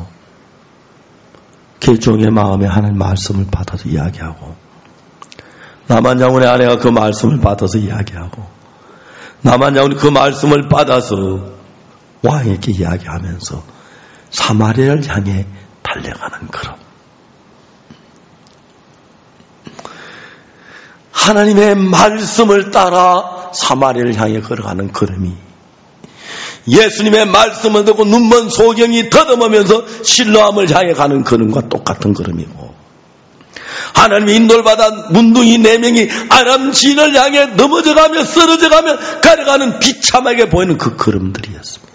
개종의 마음에 하나님 말씀을 받아서 이야기하고, 나만 장군의 아내가 그 말씀을 받아서 이야기하고, 나만 장군이 그 말씀을 받아서 왕에게 이야기하면서 사마리아를 향해 달려가는 걸음. 하나님의 말씀을 따라 사마리아를 향해 걸어가는 걸음이, 예수님의 말씀을 듣고 눈먼 소경이 더듬으면서 실로암을 향해 가는 걸음과 똑같은 걸음이고, 하나님의 인도를 받아 문둥이 4명이 아람 진을 향해 넘어져가며 쓰러져가며 가려가는 비참하게 보이는 그 걸음들이었습니다.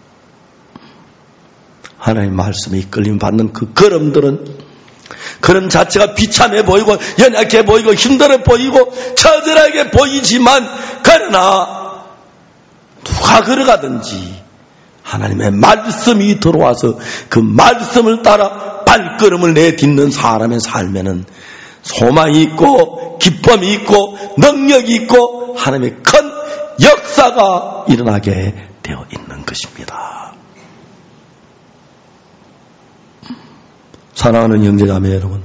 하나님의 말씀에 이끌림 받는 그 걸음들은, 걸음 자체가 비참해 보이고 연약해 보이고 힘들어 보이고 처절하게 보이지만, 그러나 누가 걸어가든지 하나님의 말씀이 들어와서 그 말씀을 따라 발걸음을 내딛는 사람의 삶에는 소망이 있고 기쁨이 있고 능력이 있고 하나님의 큰 역사가 일어나게 되어 있는 것입니다. 사랑하는 형제자매 여러분,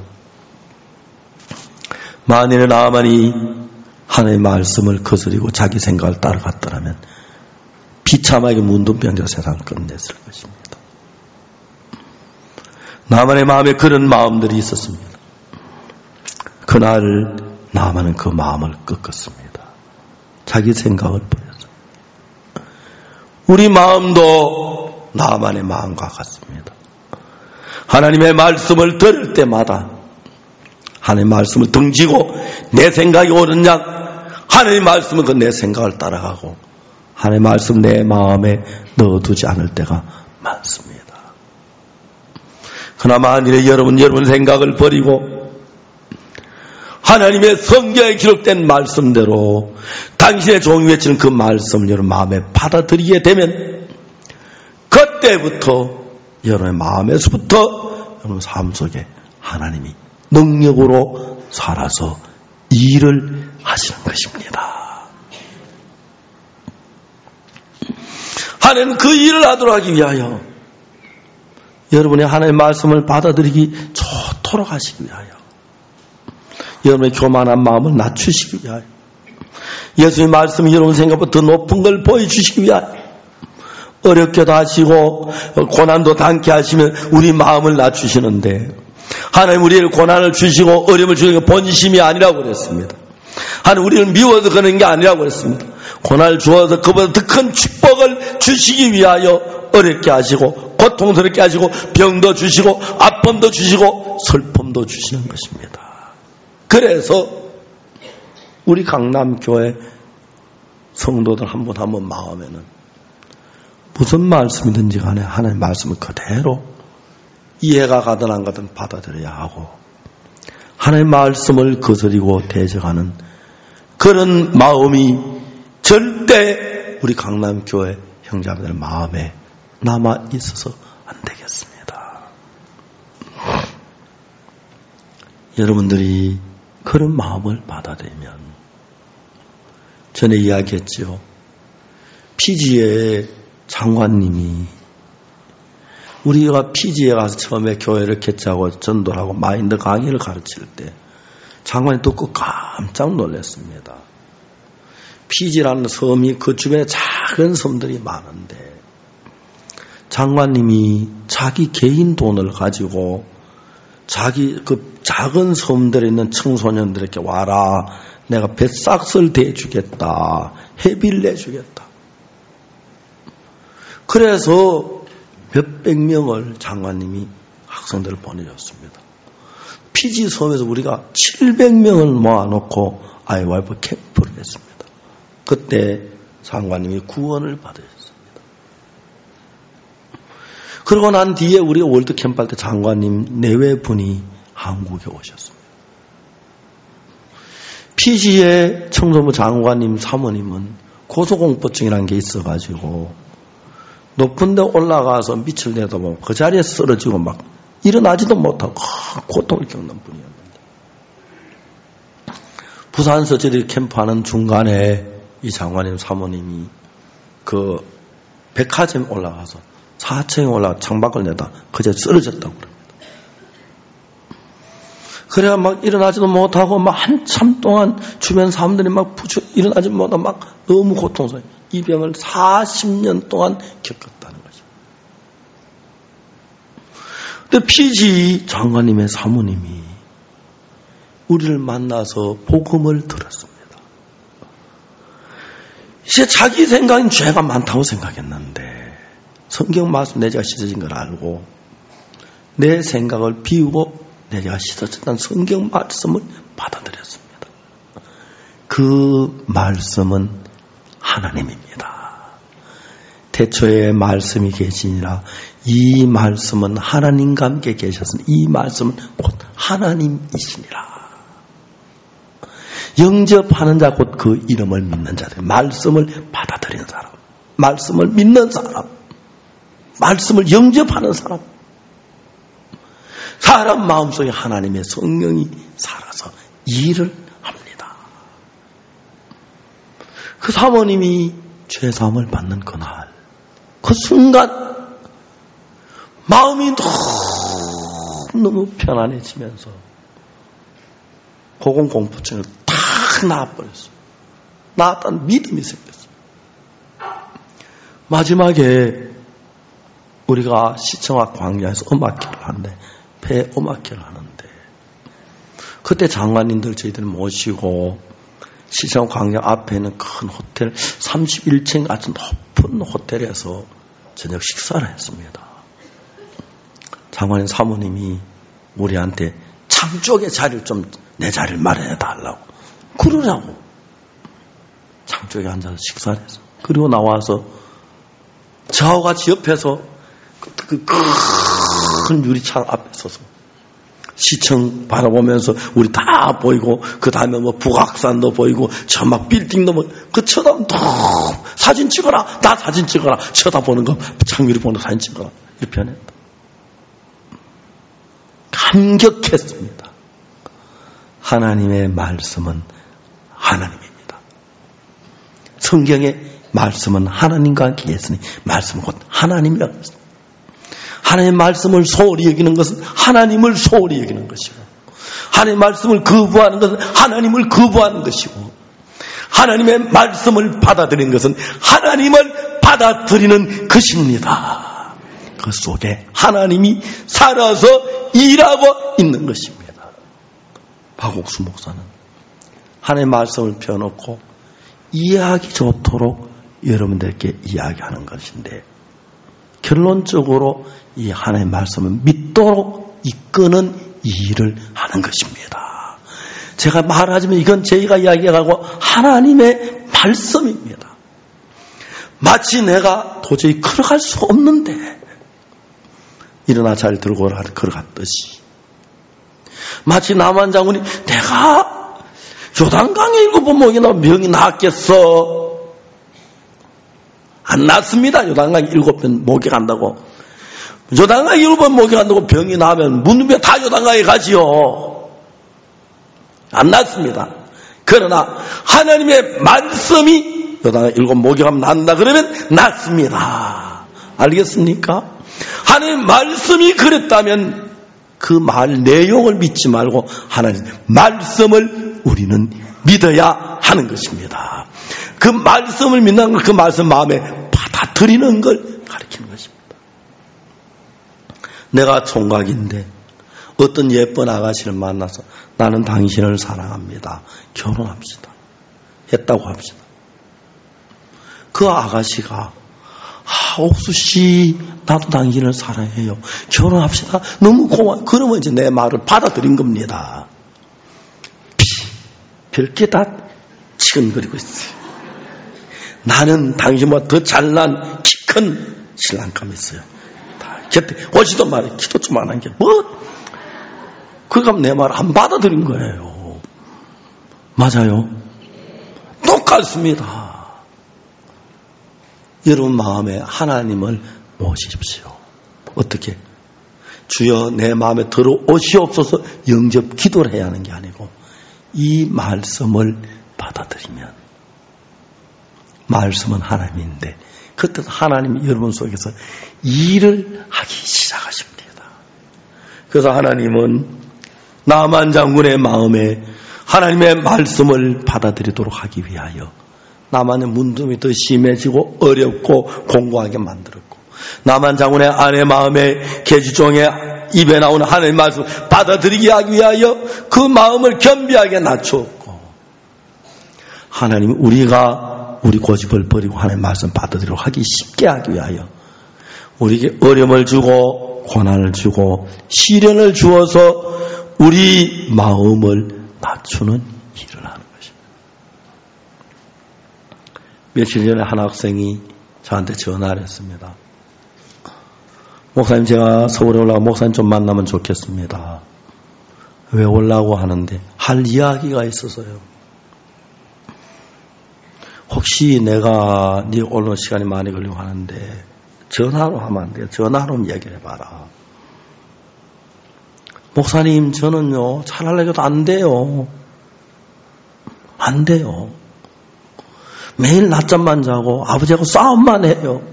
만일에 나아만이 하나님의 말씀을 거스리고 자기 생각을 따라갔더라면 비참하게 문둥병자 세상을 끝냈을 것입니다. 나만의 마음에 그런 마음들이 있었습니다. 그날 나만은 그 마음을 꺾었습니다. 자기 생각을 버렸습니다. 우리 마음도 나만의 마음과 같습니다. 하나님의 말씀을 들을 때마다 하나님의 말씀을 등지고 내 생각이 옳은 양, 하나님의 말씀은 그 내 생각을 따라가고 하나님의 말씀 내 마음에 넣어두지 않을 때가 많습니다. 그러나 만일에 여러분 생각을 버리고 하나님의 성경에 기록된 말씀대로 당신의 종이 외치는 그 말씀을 여러분 마음에 받아들이게 되면, 그때부터 여러분의 마음에서부터 여러분 삶 속에 하나님이 능력으로 살아서 일을 하시는 것입니다. 하나님은 그 일을 하도록 하기 위하여 여러분의 하나님의 말씀을 받아들이기 좋도록 하시기 위하여, 여러분의 교만한 마음을 낮추시기 위하여, 예수님의 말씀이 여러분 생각보다 더 높은 걸 보여주시기 위하여, 어렵게도 하시고 고난도 당케 하시면 우리 마음을 낮추시는데, 하나님 우리를 고난을 주시고 어려움을 주시는 게 본심이 아니라고 그랬습니다. 하나님 우리를 미워서 그러는 게 아니라고 그랬습니다. 고난을 주어서 그보다 더 큰 축복을 주시기 위하여 어렵게 하시고 고통스럽게 하시고 병도 주시고 아픔도 주시고 슬픔도 주시는 것입니다. 그래서 우리 강남교회 성도들 한 분 한 분 마음에는 무슨 말씀이든지 간에 하나님의 말씀을 그대로 이해가 가든 안 가든 받아들여야 하고, 하나님의 말씀을 거스리고 대적하는 그런 마음이 절대 우리 강남교회 형제자매들 마음에 남아 있어서 안 되겠습니다. 여러분들이 그런 마음을 받아들이면, 전에 이야기했죠. 피지의 장관님이, 우리가 피지에 가서 처음에 교회를 개최하고 전도를 하고 마인드 강의를 가르칠 때 장관이 듣고 깜짝 놀랐습니다. 피지라는 섬이 그 주변에 작은 섬들이 많은데 장관님이 자기 개인 돈을 가지고 자기 그 작은 섬들에 있는 청소년들에게 와라, 내가 뱃삭스를 대주겠다, 회비를 내주겠다. 그래서 몇백 명을 장관님이 학생들을 보내줬습니다. 피지 섬에서 우리가 700명을 모아놓고 아이와이프 캠프를 했습니다. 그때 장관님이 구원을 받으셨습니다. 그러고 난 뒤에 우리가 월드 캠프 할 때 장관님 내외분이 한국에 오셨습니다. 피지의 청소부 장관님 사모님은 고소공포증이라는 게 있어가지고 높은 데 올라가서 밑을 내다보면 그 자리에 쓰러지고 막 일어나지도 못하고 고통을 겪는 분이었는데, 부산에서 저희들이 캠프하는 중간에 이 장관님 사모님이 그 백화점 올라가서 4층에 올라가 창밖을 내다 그저 쓰러졌다고 그럽니다. 그래야 막 일어나지도 못하고 막 한참 동안 주변 사람들이 막 일어나지 못하고 막 너무 고통스러워요. 이 병을 40년 동안 겪었다는 거죠. 근데 피지 장관님의 사모님이 우리를 만나서 복음을 들었습니다. 이제 자기 생각엔 죄가 많다고 생각했는데 성경 말씀 내가 씻어진 걸 알고 내 생각을 비우고 내가 씻어졌다는 성경 말씀을 받아들였습니다. 그 말씀은 하나님입니다. 태초에 말씀이 계시니라. 이 말씀은 하나님과 함께 계셨으니 이 말씀은 곧 하나님이시니라. 영접하는 자 곧 그 이름을 믿는 자들, 말씀을 받아들이는 사람, 말씀을 믿는 사람, 말씀을 영접하는 사람, 사람 마음속에 하나님의 성령이 살아서 일을 합니다. 그 사모님이 죄사함을 받는 그날, 그 순간 마음이 너무 편안해지면서 고공공포증을 딱 나아버렸어요. 나았다는 믿음이 생겼어요. 마지막에 우리가 시청학 광야에서 음악회를 하는데 배 음악회를 하는데 그때 장관님들 저희들 모시고 시청 광야 앞에 있는 큰 호텔 31층 같은 높은 호텔에서 저녁 식사를 했습니다. 장관님 사모님이 우리한테 창쪽에 자리를 좀 내 자리를 마련해 달라고 그러라고 창쪽에 앉아서 식사를 했어. 그리고 나와서 저와 같이 옆에서 그 큰 유리창 앞에 서서 시청 바라보면서 우리 다 보이고 그 다음에 뭐 북악산도 보이고 저 막 빌딩도 뭐 그 쳐다보면 사진 찍어라 나 사진 찍어라 쳐다보는 거 창유리 보는 거 사진 찍어라 이렇게 했다. 감격했습니다. 하나님의 말씀은 하나님입니다. 성경의 말씀은 하나님과 함께 계시니 말씀은 곧 하나님이라고 했습니다. 하나님의 말씀을 소홀히 여기는 것은 하나님을 소홀히 여기는 것이고 하나님의 말씀을 거부하는 것은 하나님을 거부하는 것이고 하나님의 말씀을 받아들이는 것은 하나님을 받아들이는 것입니다. 그 속에 하나님이 살아서 일하고 있는 것입니다. 박옥수 목사는 하나님의 말씀을 펴놓고 이해하기 좋도록 여러분들께 이야기하는 것인데 결론적으로 이 하나님의 말씀을 믿도록 이끄는 일을 하는 것입니다. 제가 말하자면 이건 저희가 이야기하고 하나님의 말씀입니다. 마치 내가 도저히 걸어갈 수 없는데 일어나 잘 들고 걸어갔듯이 마치 남한 장군이 내가 요단강에 7번 목이나 병이 낫겠어. 안 낫습니다. 요단강에 7번 목이 간다고. 요단강에 7번 목이 간다고 병이 나면 문두면 다 요단강에 가지요. 안 낫습니다. 그러나 하나님의 말씀이 요단강에 7번 목이 가면 난다 그러면 낫습니다. 알겠습니까? 하나님의 말씀이 그랬다면 그 말 내용을 믿지 말고 하나님 말씀을 우리는 믿어야 하는 것입니다. 그 말씀을 믿는 걸 그 말씀 마음에 받아들이는 걸 가리키는 것입니다. 내가 총각인데 어떤 예쁜 아가씨를 만나서 나는 당신을 사랑합니다. 결혼합시다. 했다고 합시다. 그 아가씨가 옥수씨 나도 당신을 사랑해요. 결혼합시다. 너무 고마워요. 그러면 이제 내 말을 받아들인 겁니다. 별게 다 치근거리고 있어요. 나는 당신보다 더 잘난 키 큰 신랑감 있어요. 다 곁에 오지도 말아요. 키도 좀 안 한 게 뭐? 그러니까 내 말을 안 받아들인 거예요. 맞아요. 똑같습니다. 여러분 마음에 하나님을 모시십시오. 어떻게? 주여 내 마음에 들어오시옵소서 영접 기도를 해야 하는 게 아니고 이 말씀을 받아들이면 말씀은 하나님인데 그때 하나님이 여러분 속에서 일을 하기 시작하십니다. 그래서 하나님은 나만 장군의 마음에 하나님의 말씀을 받아들이도록 하기 위하여 나만의 문둥이 더 심해지고 어렵고 공고하게 만들었고 나만 장군의 아내 마음에 계주종의 입에 나오는 하나님의 말씀 받아들이게 하기 위하여 그 마음을 겸비하게 낮추었고, 하나님 우리가 우리 고집을 버리고 하나님의 말씀 받아들이고 하기 쉽게 하기 위하여 우리에게 어려움을 주고 고난을 주고 시련을 주어서 우리 마음을 낮추는 일을 하는 것입니다. 며칠 전에 한 학생이 저한테 전화를 했습니다. 목사님, 제가 서울에 올라가 목사님 좀 만나면 좋겠습니다. 왜 올라고 하는데 할 이야기가 있어서요. 혹시 내가 네 오는 시간이 많이 걸리고 하는데 전화로 하면 안 돼요. 전화로 이야기를 해봐라. 목사님, 저는요 잘하려고 안 돼요. 안 돼요. 매일 낮잠만 자고 아버지하고 싸움만 해요.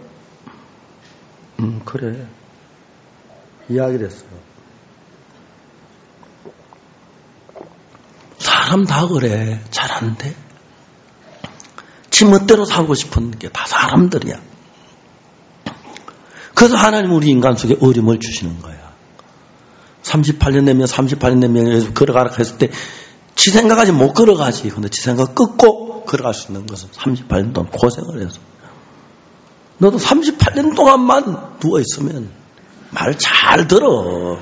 그래. 이야기를 했어요. 사람 다 그래. 잘 안 돼. 지 멋대로 살고 싶은 게 다 사람들이야. 그래서 하나님 우리 인간 속에 어려움을 주시는 거야. 38년 되면 38년 되면 걸어가라 했을 때 지 생각하지 못 걸어가지. 근데 지 생각 끊고 걸어갈 수 있는 것은 38년 동안 고생을 해서. 너도 38년 동안만 누워있으면 말 잘 들어.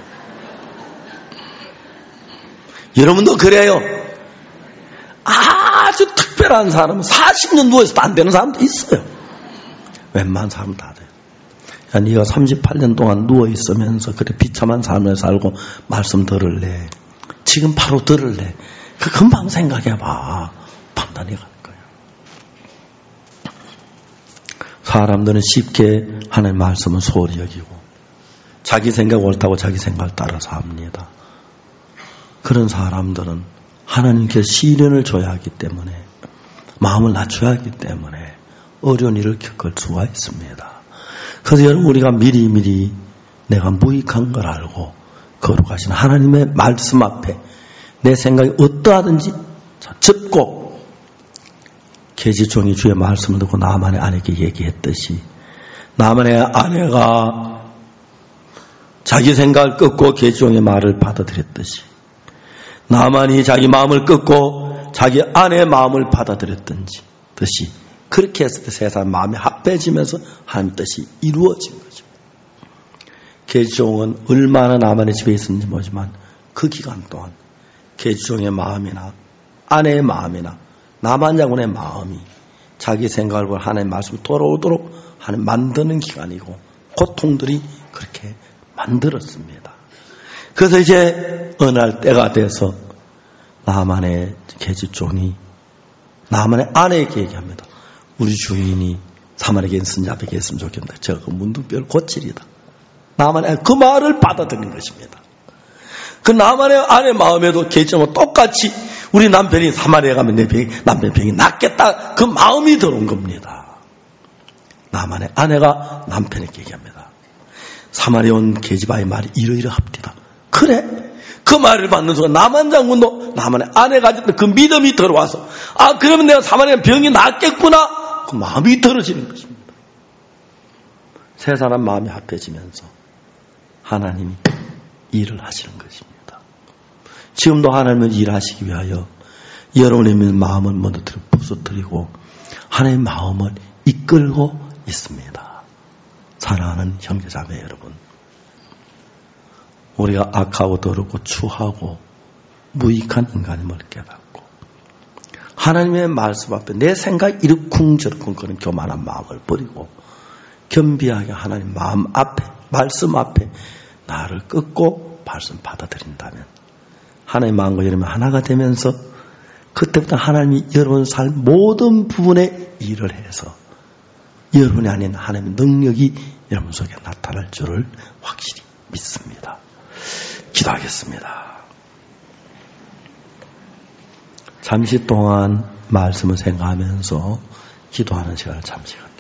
여러분도 그래요. 아주 특별한 사람은 40년 누워있어도 안 되는 사람도 있어요. 웬만한 사람은 다 돼요. 야, 네가 38년 동안 누워있으면서 그래 비참한 삶을 살고 말씀 들을래? 지금 바로 들을래? 그 금방 생각해봐. 판단이 갈 거야. 사람들은 쉽게 하나님의 말씀은 소홀히 여기고 자기 생각 옳다고 자기 생각을 따라서 합니다. 그런 사람들은 하나님께 시련을 줘야 하기 때문에, 마음을 낮춰야 하기 때문에 어려운 일을 겪을 수가 있습니다. 그래서 여러분, 우리가 미리미리 내가 무익한 걸 알고 거룩하신 하나님의 말씀 앞에 내 생각이 어떠하든지 접고, 계집종이 주의 말씀을 듣고 나만의 아내에게 얘기했듯이 나만의 아내가 자기 생각을 끊고 계집종의 말을 받아들였듯이, 나만이 자기 마음을 끊고 자기 아내의 마음을 받아들였든지 듯이, 그렇게 했을 때 세상 마음이 합해지면서 하나님 뜻이 이루어진 거죠. 계집종은 얼마나 나만의 집에 있었는지 모르지만 그 기간 동안 계집종의 마음이나 아내의 마음이나 나만 장군의 마음이 자기 생각을 보고 하나님의 말씀을 돌아오도록 하는 만드는 기간이고, 고통들이 그렇게 만들었습니다. 그래서 이제 어느 날 때가 돼서 나만의 계집종이 나만의 아내에게 얘기합니다. 우리 주인이 사마리아에 있는 자에게 했으면 좋겠는데 저거 문둥뼈를 고치리다. 나만의 그 말을 받아들인 것입니다. 그 나만의 아내 마음에도 계집종과 똑같이 우리 남편이 사마리아에 가면 남편 병이 낫겠다, 그 마음이 들어온 겁니다. 나만의 아내가 남편에게 얘기합니다. 사마리아 온 계집아의 말이 이러이러합니다. 그래, 그 말을 받는 순간 나만 장군도 나만의 아내가 가졌던 그 믿음이 들어와서, 아, 그러면 내가 사마리아 병이 낫겠구나, 그 마음이 들어지는 것입니다. 세 사람 마음이 합해지면서 하나님이 일을 하시는 것입니다. 지금도 하나님은 일하시기 위하여 여러분의 마음을 먼저 부서뜨리고 하나님의 마음을 이끌고 있습니다. 사랑하는 형제자매 여러분, 우리가 악하고 더럽고 추하고 무익한 인간임을 깨닫고 하나님의 말씀 앞에 내 생각 이러쿵저러쿵 그런 교만한 마음을 버리고 겸비하게 하나님 마음 앞에, 말씀 앞에 나를 끊고 말씀 받아들인다면 하나님 마음과 여러분이 하나가 되면서 그때부터 하나님이 여러분 삶 모든 부분에 일을 해서 여러분이 아닌 하나님의 능력이 여러분 속에 나타날 줄을 확실히 믿습니다. 기도하겠습니다. 잠시 동안 말씀을 생각하면서 기도하는 시간을 잠시 갖습니다.